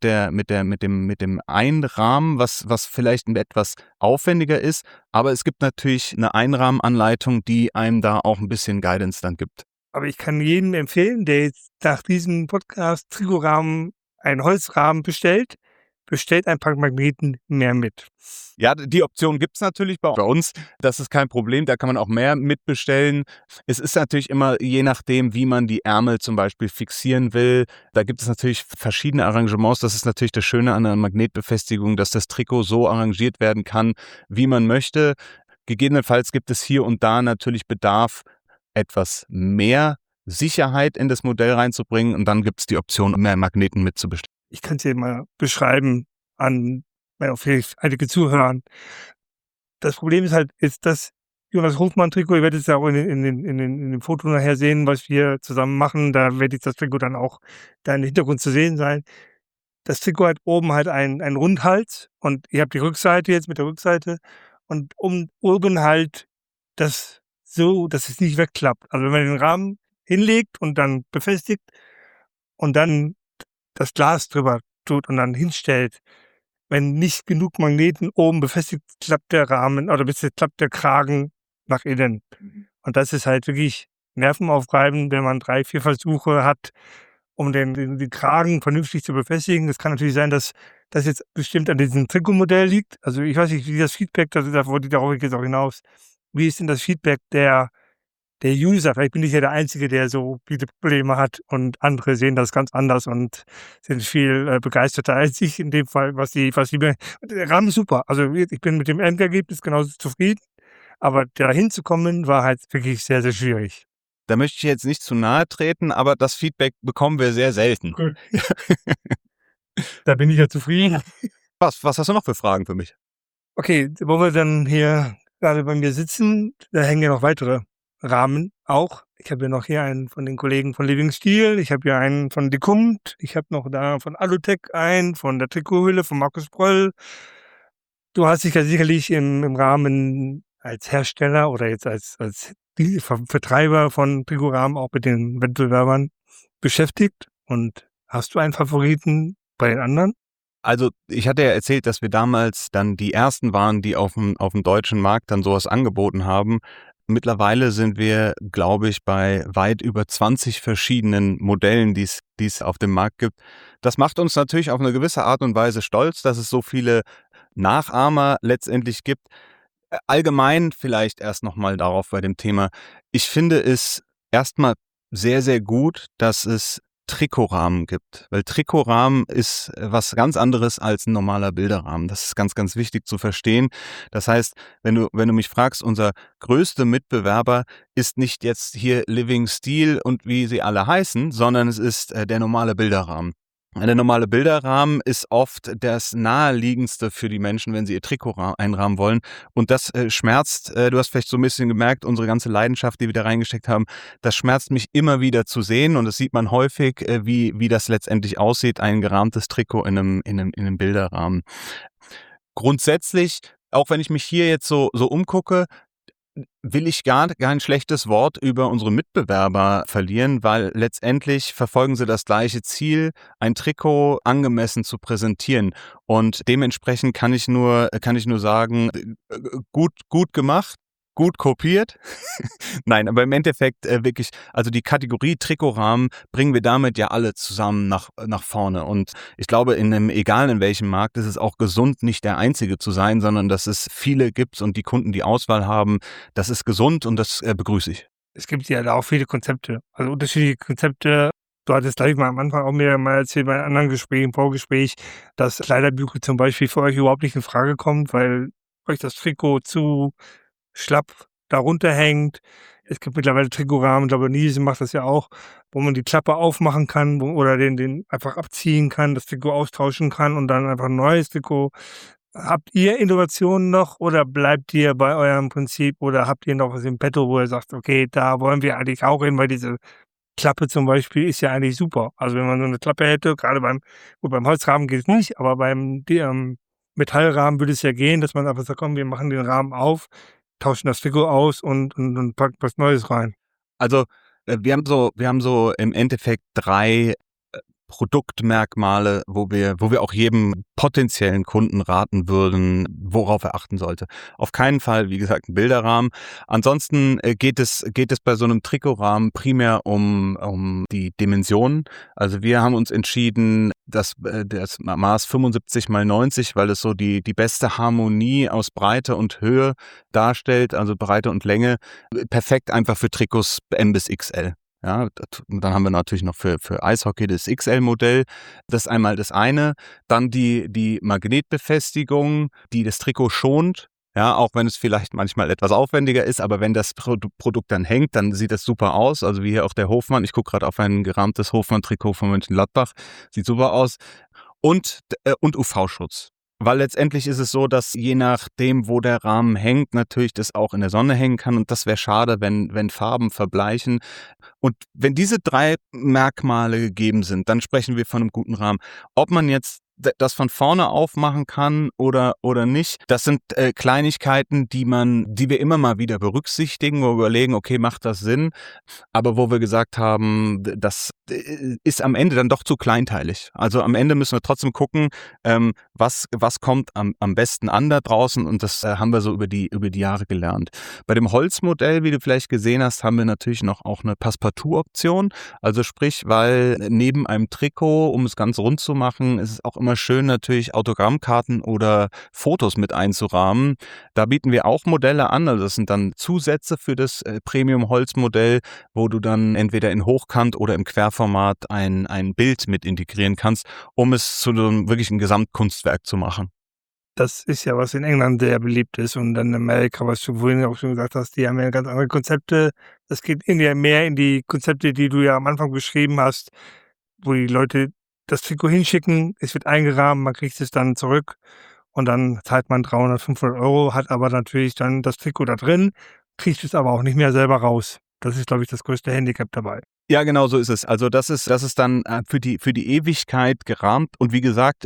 Einrahmen, was vielleicht etwas aufwendiger ist, aber es gibt natürlich eine Einrahmenanleitung, die einem da auch ein bisschen Guidance dann gibt. Aber ich kann jedem empfehlen, der jetzt nach diesem Podcast Trikotrahmen einen Holzrahmen bestellt ein paar Magneten mehr mit. Ja, die Option gibt's natürlich bei uns. Das ist kein Problem, da kann man auch mehr mitbestellen. Es ist natürlich immer je nachdem, wie man die Ärmel zum Beispiel fixieren will. Da gibt es natürlich verschiedene Arrangements. Das ist natürlich das Schöne an einer Magnetbefestigung, dass das Trikot so arrangiert werden kann, wie man möchte. Gegebenenfalls gibt es hier und da natürlich Bedarf, etwas mehr Sicherheit in das Modell reinzubringen, und dann gibt es die Option, mehr Magneten mitzubestellen. Ich kann es dir mal beschreiben auf vielleicht einige zuhören. Das Problem ist halt, das Jonas Hofmann-Trikot, ihr werdet es ja auch in dem Foto nachher sehen, was wir zusammen machen, da wird jetzt das Trikot dann auch da im Hintergrund zu sehen sein. Das Trikot hat oben halt einen Rundhals und ihr habt die Rückseite jetzt mit der Rückseite und oben halt das so, dass es nicht wegklappt. Also wenn man den Rahmen hinlegt und dann befestigt und dann das Glas drüber tut und dann hinstellt, wenn nicht genug Magneten oben befestigt, klappt der Rahmen oder klappt der Kragen nach innen. Und das ist halt wirklich nervenaufreibend, wenn man 3, 4 Versuche hat, um den Kragen vernünftig zu befestigen. Es kann natürlich sein, dass das jetzt bestimmt an diesem Trikotmodell liegt. Also ich weiß nicht, wie das Feedback, darauf geht es auch hinaus. Wie ist denn das Feedback der User? Vielleicht bin ich ja der Einzige, der so viele Probleme hat und andere sehen das ganz anders und sind viel begeisterter als ich in dem Fall, der Rahmen ist super. Also ich bin mit dem Endergebnis genauso zufrieden, aber da hinzukommen war halt wirklich sehr, sehr schwierig. Da möchte ich jetzt nicht zu nahe treten, aber das Feedback bekommen wir sehr selten. Gut. Da bin ich ja zufrieden. Was hast du noch für Fragen für mich? Okay, wo wir dann hier gerade bei mir sitzen, da hängen ja noch weitere Rahmen auch. Ich habe ja noch hier einen von den Kollegen von Living Steel, ich habe hier einen von Decumpt, ich habe noch da von Alutec einen, von der Trikothülle, von Markus Pröll. Du hast dich ja sicherlich im Rahmen als Hersteller oder jetzt als Vertreiber von Trikotrahmen auch mit den Wettbewerbern beschäftigt. Und hast du einen Favoriten bei den anderen? Also ich hatte ja erzählt, dass wir damals dann die ersten waren, die auf dem deutschen Markt dann sowas angeboten haben. Mittlerweile sind wir, glaube ich, bei weit über 20 verschiedenen Modellen, die es auf dem Markt gibt. Das macht uns natürlich auf eine gewisse Art und Weise stolz, dass es so viele Nachahmer letztendlich gibt. Allgemein vielleicht erst nochmal darauf bei dem Thema. Ich finde es erstmal sehr, sehr gut, dass es Trikotrahmen gibt, weil Trikotrahmen ist was ganz anderes als ein normaler Bilderrahmen. Das ist ganz, ganz wichtig zu verstehen. Das heißt, wenn du mich fragst, unser größter Mitbewerber ist nicht jetzt hier Living Steel und wie sie alle heißen, sondern es ist der normale Bilderrahmen. Der normale Bilderrahmen ist oft das Naheliegendste für die Menschen, wenn sie ihr Trikot einrahmen wollen. Und das schmerzt, du hast vielleicht so ein bisschen gemerkt, unsere ganze Leidenschaft, die wir da reingesteckt haben, das schmerzt mich immer wieder zu sehen. Und das sieht man häufig, wie das letztendlich aussieht, ein gerahmtes Trikot in einem Bilderrahmen. Grundsätzlich, auch wenn ich mich hier jetzt so umgucke, will ich gar kein schlechtes Wort über unsere Mitbewerber verlieren, weil letztendlich verfolgen sie das gleiche Ziel, ein Trikot angemessen zu präsentieren. Und dementsprechend kann ich nur sagen, gut gemacht, gut kopiert. Nein, aber im Endeffekt wirklich, also die Kategorie Trikotrahmen bringen wir damit ja alle zusammen nach vorne. Und ich glaube, egal in welchem Markt, ist es auch gesund, nicht der Einzige zu sein, sondern dass es viele gibt und die Kunden die Auswahl haben. Das ist gesund und das begrüße ich. Es gibt ja da auch viele Konzepte, also unterschiedliche Konzepte. Du hattest gleich mal am Anfang auch mir mal erzählt bei einem anderen Gespräch, im Vorgespräch, dass Kleiderbügel zum Beispiel für euch überhaupt nicht in Frage kommt, weil euch das Trikot zu schlapp darunter hängt. Es gibt mittlerweile Trikotrahmen, ich glaube, Nielsen macht das ja auch, wo man die Klappe aufmachen kann oder den einfach abziehen kann, das Trikot austauschen kann und dann einfach ein neues Trikot. Habt ihr Innovationen noch oder bleibt ihr bei eurem Prinzip oder habt ihr noch was im Petto, wo ihr sagt, okay, da wollen wir eigentlich auch hin, weil diese Klappe zum Beispiel ist ja eigentlich super. Also wenn man so eine Klappe hätte, gerade beim Holzrahmen geht es nicht, aber beim Metallrahmen würde es ja gehen, dass man einfach sagt, komm, wir machen den Rahmen auf, tauschen das Trikot aus und packen was Neues rein. Also wir haben so im Endeffekt 3 Produktmerkmale, wo wir auch jedem potenziellen Kunden raten würden, worauf er achten sollte. Auf keinen Fall, wie gesagt, ein Bilderrahmen. Ansonsten geht es bei so einem Trikotrahmen primär um die Dimensionen. Also wir haben uns entschieden, das Maß 75 mal 90, weil es so die beste Harmonie aus Breite und Höhe darstellt, also Breite und Länge, perfekt einfach für Trikots M bis XL. Ja, dann haben wir natürlich noch für Eishockey das XL-Modell. Das ist einmal das eine. Dann die Magnetbefestigung, die das Trikot schont. Ja, auch wenn es vielleicht manchmal etwas aufwendiger ist, aber wenn das Produkt dann hängt, dann sieht das super aus. Also wie hier auch der Hofmann. Ich gucke gerade auf ein gerahmtes Hofmann-Trikot von Mönchengladbach. Sieht super aus. Und UV-Schutz. Weil letztendlich ist es so, dass je nachdem, wo der Rahmen hängt, natürlich das auch in der Sonne hängen kann. Und das wäre schade, wenn Farben verbleichen. Und wenn diese 3 Merkmale gegeben sind, dann sprechen wir von einem guten Rahmen. Ob man jetzt das von vorne aufmachen kann oder nicht, das sind Kleinigkeiten, die wir immer mal wieder berücksichtigen, wo wir überlegen, okay, macht das Sinn? Aber wo wir gesagt haben, das ist am Ende dann doch zu kleinteilig. Also am Ende müssen wir trotzdem gucken, was kommt am besten an da draußen, und das haben wir so über die Jahre gelernt. Bei dem Holzmodell, wie du vielleicht gesehen hast, haben wir natürlich noch auch eine Passepartout-Option. Also sprich, weil neben einem Trikot, um es ganz rund zu machen, ist es auch immer schön, natürlich Autogrammkarten oder Fotos mit einzurahmen. Da bieten wir auch Modelle an. Also das sind dann Zusätze für das Premium-Holzmodell, wo du dann entweder in Hochkant oder im Querformat ein Bild mit integrieren kannst, um es zu einem wirklichen Gesamtkunstwerk zu machen. Das ist ja, was in England sehr beliebt ist und dann in Amerika, was du vorhin auch schon gesagt hast, die haben ja ganz andere Konzepte. Das geht mehr in die Konzepte, die du ja am Anfang beschrieben hast, wo die Leute das Trikot hinschicken, es wird eingerahmt, man kriegt es dann zurück und dann zahlt man 300, 500 €, hat aber natürlich dann das Trikot da drin, kriegt es aber auch nicht mehr selber raus. Das ist, glaube ich, das größte Handicap dabei. Ja, genau so ist es. Also das ist dann für die Ewigkeit gerahmt, und wie gesagt,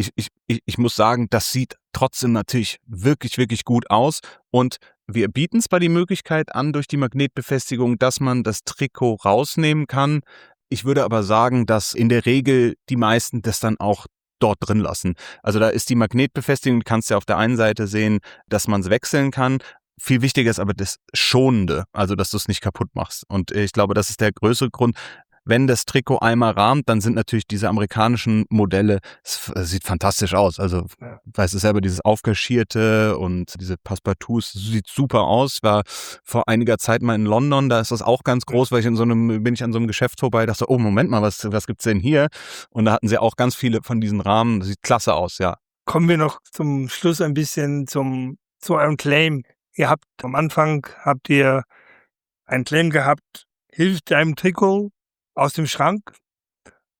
ich muss sagen, das sieht trotzdem natürlich wirklich, wirklich gut aus, und wir bieten zwar die Möglichkeit an durch die Magnetbefestigung, dass man das Trikot rausnehmen kann. Ich würde aber sagen, dass in der Regel die meisten das dann auch dort drin lassen. Also da ist die Magnetbefestigung, du kannst ja auf der einen Seite sehen, dass man es wechseln kann. Viel wichtiger ist aber das Schonende, also dass du es nicht kaputt machst. Und ich glaube, das ist der größere Grund. Wenn das Trikot einmal rahmt, dann sind natürlich diese amerikanischen Modelle, es sieht fantastisch aus. Also, weißt du selber, dieses Aufkaschierte und diese Passepartouts, sieht super aus. War vor einiger Zeit mal in London, da ist das auch ganz groß, weil bin ich an so einem Geschäft vorbei, dachte, oh, Moment mal, was gibt's denn hier? Und da hatten sie auch ganz viele von diesen Rahmen, sieht klasse aus, ja. Kommen wir noch zum Schluss ein bisschen zu eurem Claim. Am Anfang habt ihr einen Claim gehabt, hilft deinem Trikot aus dem Schrank.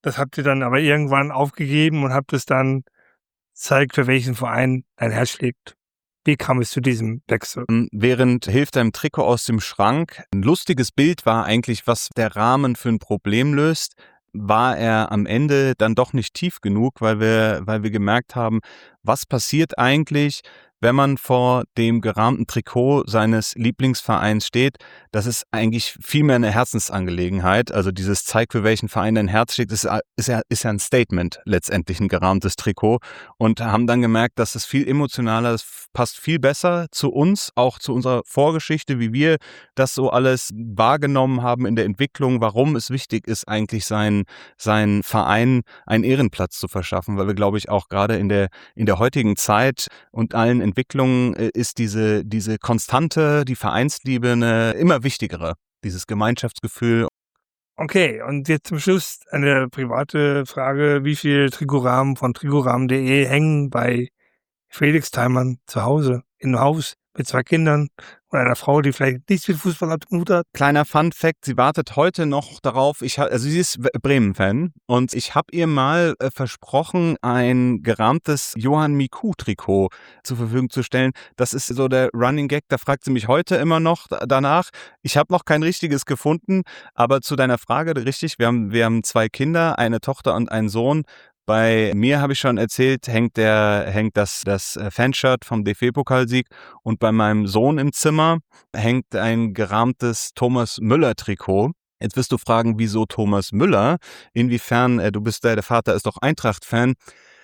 Das habt ihr dann aber irgendwann aufgegeben und habt es dann gezeigt, für welchen Verein dein Herz schlägt. Wie kam es zu diesem Wechsel? Während Hilft deinem Trikot aus dem Schrank ein lustiges Bild war eigentlich, was der Rahmen für ein Problem löst, war er am Ende dann doch nicht tief genug, weil wir gemerkt haben, was passiert eigentlich, wenn man vor dem gerahmten Trikot seines Lieblingsvereins steht. Das ist eigentlich vielmehr eine Herzensangelegenheit. Also dieses Zeig, für welchen Verein dein Herz schlägt, ist ja ein Statement, letztendlich ein gerahmtes Trikot. Und haben dann gemerkt, dass es viel emotionaler, es passt viel besser zu uns, auch zu unserer Vorgeschichte, wie wir das so alles wahrgenommen haben in der Entwicklung, warum es wichtig ist, eigentlich seinen Verein einen Ehrenplatz zu verschaffen, weil wir, glaube ich, auch gerade in der heutigen Zeit und allen Entwicklungen ist diese Konstante, die Vereinsliebe eine immer wichtigere, dieses Gemeinschaftsgefühl. Okay, und jetzt zum Schluss eine private Frage. Wie viele Trikotrahmen von trikotrahmen.de hängen bei Felix Theimann zu Hause, im Haus, mit 2 Kindern und einer Frau, die vielleicht nichts mit Fußball am Hut hat? Kleiner Fun-Fact, sie wartet heute noch darauf, sie ist Bremen-Fan und ich habe ihr mal versprochen, ein gerahmtes Johann Miku-Trikot zur Verfügung zu stellen. Das ist so der Running Gag, da fragt sie mich heute immer noch danach. Ich habe noch kein richtiges gefunden, aber zu deiner Frage, richtig, wir haben 2 Kinder, eine Tochter und einen Sohn. Bei mir, habe ich schon erzählt, hängt das Fanshirt vom DFB-Pokalsieg und bei meinem Sohn im Zimmer hängt ein gerahmtes Thomas Müller-Trikot. Jetzt wirst du fragen, wieso Thomas Müller? Inwiefern, der Vater ist doch Eintracht-Fan.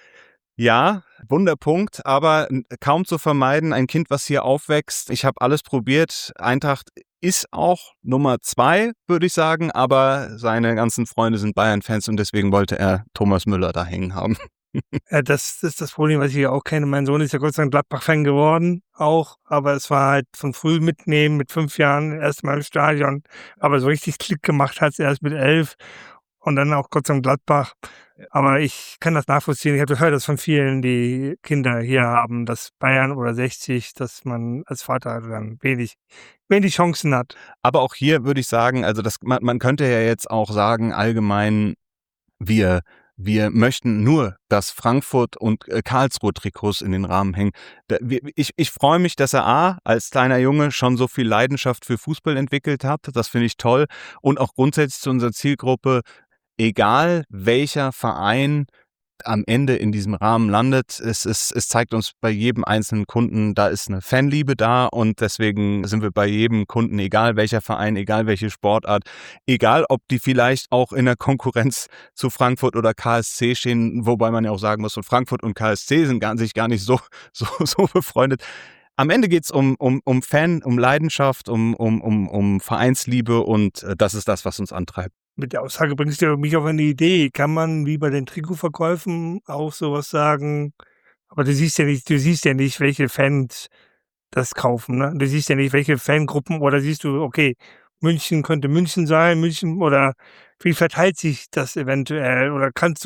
Ja, Wunderpunkt, aber kaum zu vermeiden, ein Kind, was hier aufwächst. Ich habe alles probiert. Eintracht ist auch Nummer 2, würde ich sagen, aber seine ganzen Freunde sind Bayern-Fans und deswegen wollte er Thomas Müller da hängen haben. Ja, das ist das Problem, was ich ja auch kenne. Mein Sohn ist ja Gott sei Dank Gladbach-Fan geworden, auch, aber es war halt von früh mitnehmen, mit 5 Jahren erst mal im Stadion, aber so richtig Klick gemacht hat es erst mit 11 und dann auch Gott sei Dank Gladbach. Aber ich kann das nachvollziehen. Ich habe gehört, das von vielen, die Kinder hier haben, dass Bayern oder 60, dass man als Vater dann wenig Chancen hat. Aber auch hier würde ich sagen, also man könnte ja jetzt auch sagen, allgemein, wir möchten nur, dass Frankfurt und Karlsruhe Trikots in den Rahmen hängen. Ich freue mich, dass er als kleiner Junge schon so viel Leidenschaft für Fußball entwickelt hat. Das finde ich toll. Und auch grundsätzlich zu unserer Zielgruppe, egal welcher Verein am Ende in diesem Rahmen landet, es zeigt uns bei jedem einzelnen Kunden, da ist eine Fanliebe da und deswegen sind wir bei jedem Kunden, egal welcher Verein, egal welche Sportart, egal ob die vielleicht auch in der Konkurrenz zu Frankfurt oder KSC stehen, wobei man ja auch sagen muss, und Frankfurt und KSC sind sich gar nicht so befreundet. Am Ende geht's um Leidenschaft, um Vereinsliebe und das ist das, was uns antreibt. Mit der Aussage bringst du mich auf eine Idee. Kann man wie bei den Trikotverkäufen auch sowas sagen? Aber du siehst ja nicht, welche Fans das kaufen, ne? Du siehst ja nicht, welche Fangruppen, oder siehst du, okay, München könnte München sein, oder wie verteilt sich das eventuell? Oder kannst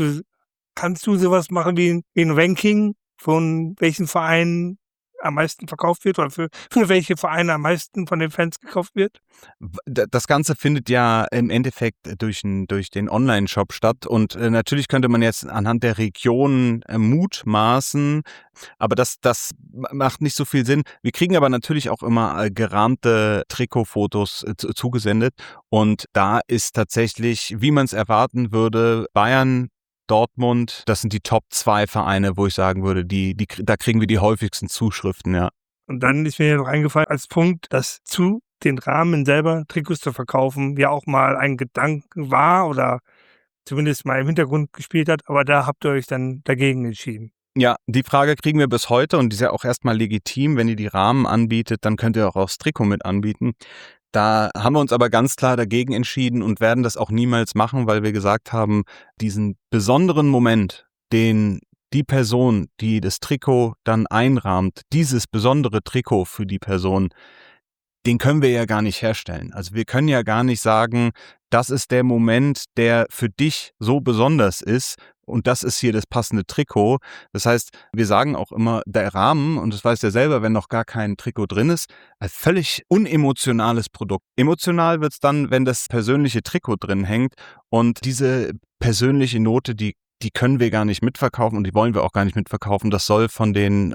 du sowas machen wie ein Ranking, von welchen Vereinen am meisten verkauft wird oder für welche Vereine am meisten von den Fans gekauft wird? Das Ganze findet ja im Endeffekt durch den Online-Shop statt und natürlich könnte man jetzt anhand der Regionen mutmaßen, aber das macht nicht so viel Sinn. Wir kriegen aber natürlich auch immer gerahmte Trikotfotos zugesendet und da ist tatsächlich, wie man es erwarten würde, Bayern, Dortmund, das sind die Top 2 Vereine, wo ich sagen würde, da kriegen wir die häufigsten Zuschriften, ja. Und dann ist mir ja noch eingefallen als Punkt, dass zu den Rahmen selber Trikots zu verkaufen ja auch mal ein Gedanke war oder zumindest mal im Hintergrund gespielt hat, aber da habt ihr euch dann dagegen entschieden. Ja, die Frage kriegen wir bis heute und die ist ja auch erstmal legitim. Wenn ihr die Rahmen anbietet, dann könnt ihr auch das Trikot mit anbieten. Da haben wir uns aber ganz klar dagegen entschieden und werden das auch niemals machen, weil wir gesagt haben, diesen besonderen Moment, den die Person, die das Trikot dann einrahmt, dieses besondere Trikot für die Person, den können wir ja gar nicht herstellen. Also wir können ja gar nicht sagen, das ist der Moment, der für dich so besonders ist. Und das ist hier das passende Trikot. Das heißt, wir sagen auch immer, der Rahmen, und das weißt du ja selber, wenn noch gar kein Trikot drin ist, ein völlig unemotionales Produkt. Emotional wird's dann, wenn das persönliche Trikot drin hängt. Und diese persönliche Note, die können wir gar nicht mitverkaufen und die wollen wir auch gar nicht mitverkaufen. Das soll von den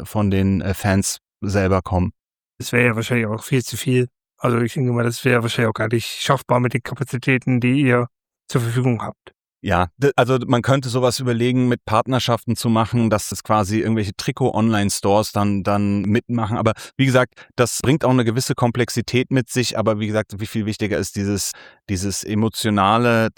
Fans selber kommen. Das wäre ja wahrscheinlich auch viel zu viel. Also ich denke mal, das wäre wahrscheinlich auch gar nicht schaffbar mit den Kapazitäten, die ihr zur Verfügung habt. Ja, also man könnte sowas überlegen, mit Partnerschaften zu machen, dass es quasi irgendwelche Trikot-Online-Stores dann mitmachen. Aber wie gesagt, das bringt auch eine gewisse Komplexität mit sich. Aber wie gesagt, wie viel wichtiger ist dieses Emotionale,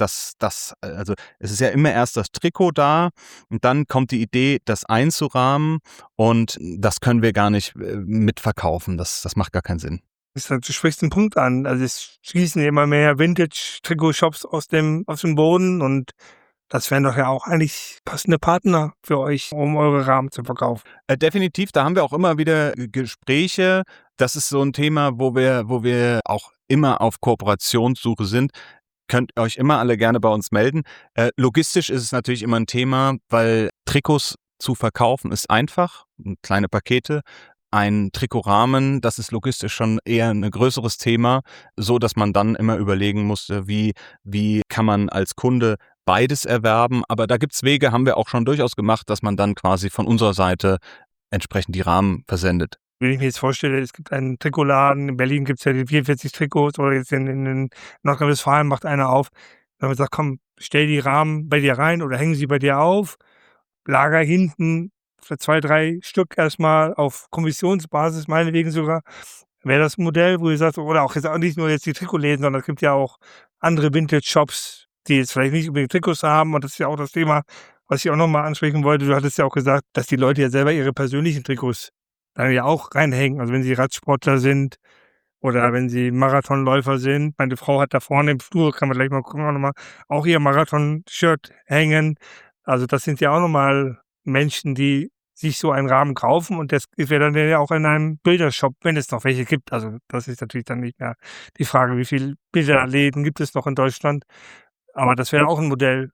also es ist ja immer erst das Trikot da und dann kommt die Idee, das einzurahmen und das können wir gar nicht mitverkaufen. Das macht gar keinen Sinn. Du sprichst einen Punkt an. Also es schießen immer mehr Vintage-Trikot-Shops aus dem Boden und das wären doch ja auch eigentlich passende Partner für euch, um eure Rahmen zu verkaufen. Definitiv, da haben wir auch immer wieder Gespräche. Das ist so ein Thema, wo wir auch immer auf Kooperationssuche sind. Könnt euch immer alle gerne bei uns melden. Logistisch ist es natürlich immer ein Thema, weil Trikots zu verkaufen ist einfach, kleine Pakete. Ein Trikotrahmen, das ist logistisch schon eher ein größeres Thema, so dass man dann immer überlegen musste, wie kann man als Kunde beides erwerben. Aber da gibt's Wege, haben wir auch schon durchaus gemacht, dass man dann quasi von unserer Seite entsprechend die Rahmen versendet. Wenn ich mir jetzt vorstelle, es gibt einen Trikotladen, in Berlin gibt es ja die 44 Trikots oder jetzt in Nordrhein-Westfalen macht einer auf, wenn man sagt, komm, stell die Rahmen bei dir rein oder hängen sie bei dir auf, lager hinten für 2, 3 Stück erstmal auf Kommissionsbasis, meinetwegen sogar, wäre das ein Modell, wo ihr sagt, oder auch jetzt auch nicht nur jetzt die Trikotläden, sondern es gibt ja auch andere Vintage-Shops, die jetzt vielleicht nicht unbedingt Trikots haben und das ist ja auch das Thema, was ich auch nochmal ansprechen wollte. Du hattest ja auch gesagt, dass die Leute ja selber ihre persönlichen Trikots dann ja auch reinhängen. Also wenn sie Radsportler sind oder wenn sie Marathonläufer sind. Meine Frau hat da vorne im Flur, kann man gleich mal gucken, auch nochmal, auch ihr Marathon-Shirt hängen. Also das sind ja auch nochmal Menschen, die sich so einen Rahmen kaufen und das wäre dann ja auch in einem Bildershop, wenn es noch welche gibt. Also das ist natürlich dann nicht mehr die Frage, wie viele Bilderläden gibt es noch in Deutschland. Aber das wäre auch ein Modell.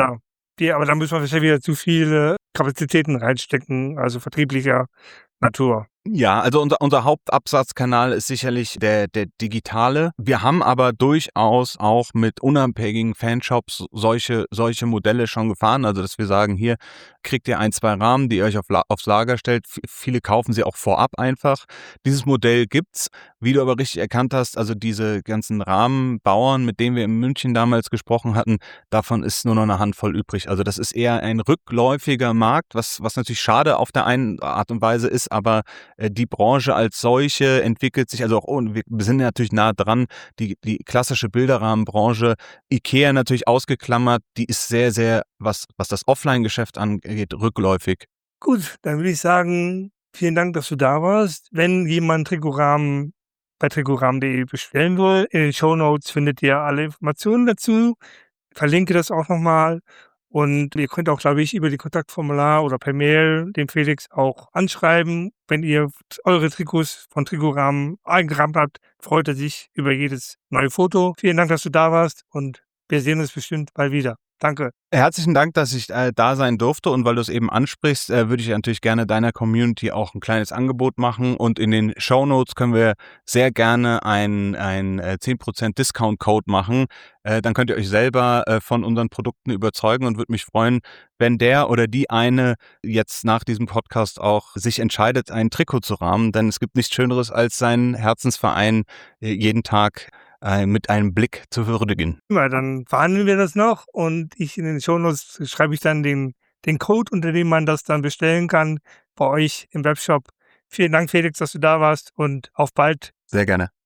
Aber da müssen wir wahrscheinlich wieder zu viele Kapazitäten reinstecken, also vertrieblicher Natur. Ja, also unser Hauptabsatzkanal ist sicherlich der digitale. Wir haben aber durchaus auch mit unabhängigen Fanshops solche Modelle schon gefahren. Also dass wir sagen, hier kriegt ihr 1, 2 Rahmen, die ihr euch aufs Lager stellt. Viele kaufen sie auch vorab einfach. Dieses Modell gibt's. Wie du aber richtig erkannt hast, also diese ganzen Rahmenbauern, mit denen wir in München damals gesprochen hatten, davon ist nur noch eine Handvoll übrig. Also das ist eher ein rückläufiger Markt, was natürlich schade auf der einen Art und Weise ist, aber die Branche als solche entwickelt sich, also auch, wir sind natürlich nah dran, die klassische Bilderrahmenbranche, IKEA natürlich ausgeklammert, die ist sehr, sehr, was das Offline-Geschäft angeht, rückläufig. Gut, dann würde ich sagen, vielen Dank, dass du da warst. Wenn jemand Trikotrahmen bei trikotrahmen.de bestellen will, in den Shownotes findet ihr alle Informationen dazu. Verlinke das auch nochmal. Und ihr könnt auch, glaube ich, über die Kontaktformular oder per Mail den Felix auch anschreiben. Wenn ihr eure Trikots von Trikotrahmen eingerahmt habt, freut er sich über jedes neue Foto. Vielen Dank, dass du da warst und wir sehen uns bestimmt bald wieder. Danke. Herzlichen Dank, dass ich da sein durfte und weil du es eben ansprichst, würde ich natürlich gerne deiner Community auch ein kleines Angebot machen und in den Shownotes können wir sehr gerne einen 10% Discount-Code machen. Dann könnt ihr euch selber von unseren Produkten überzeugen und würde mich freuen, wenn der oder die eine jetzt nach diesem Podcast auch sich entscheidet, ein Trikot zu rahmen, denn es gibt nichts Schöneres als seinen Herzensverein jeden Tag mit einem Blick zu würdigen. Ja, dann verhandeln wir das noch und in den Shownotes schreibe ich dann den Code, unter dem man das dann bestellen kann bei euch im Webshop. Vielen Dank, Felix, dass du da warst und auf bald. Sehr gerne.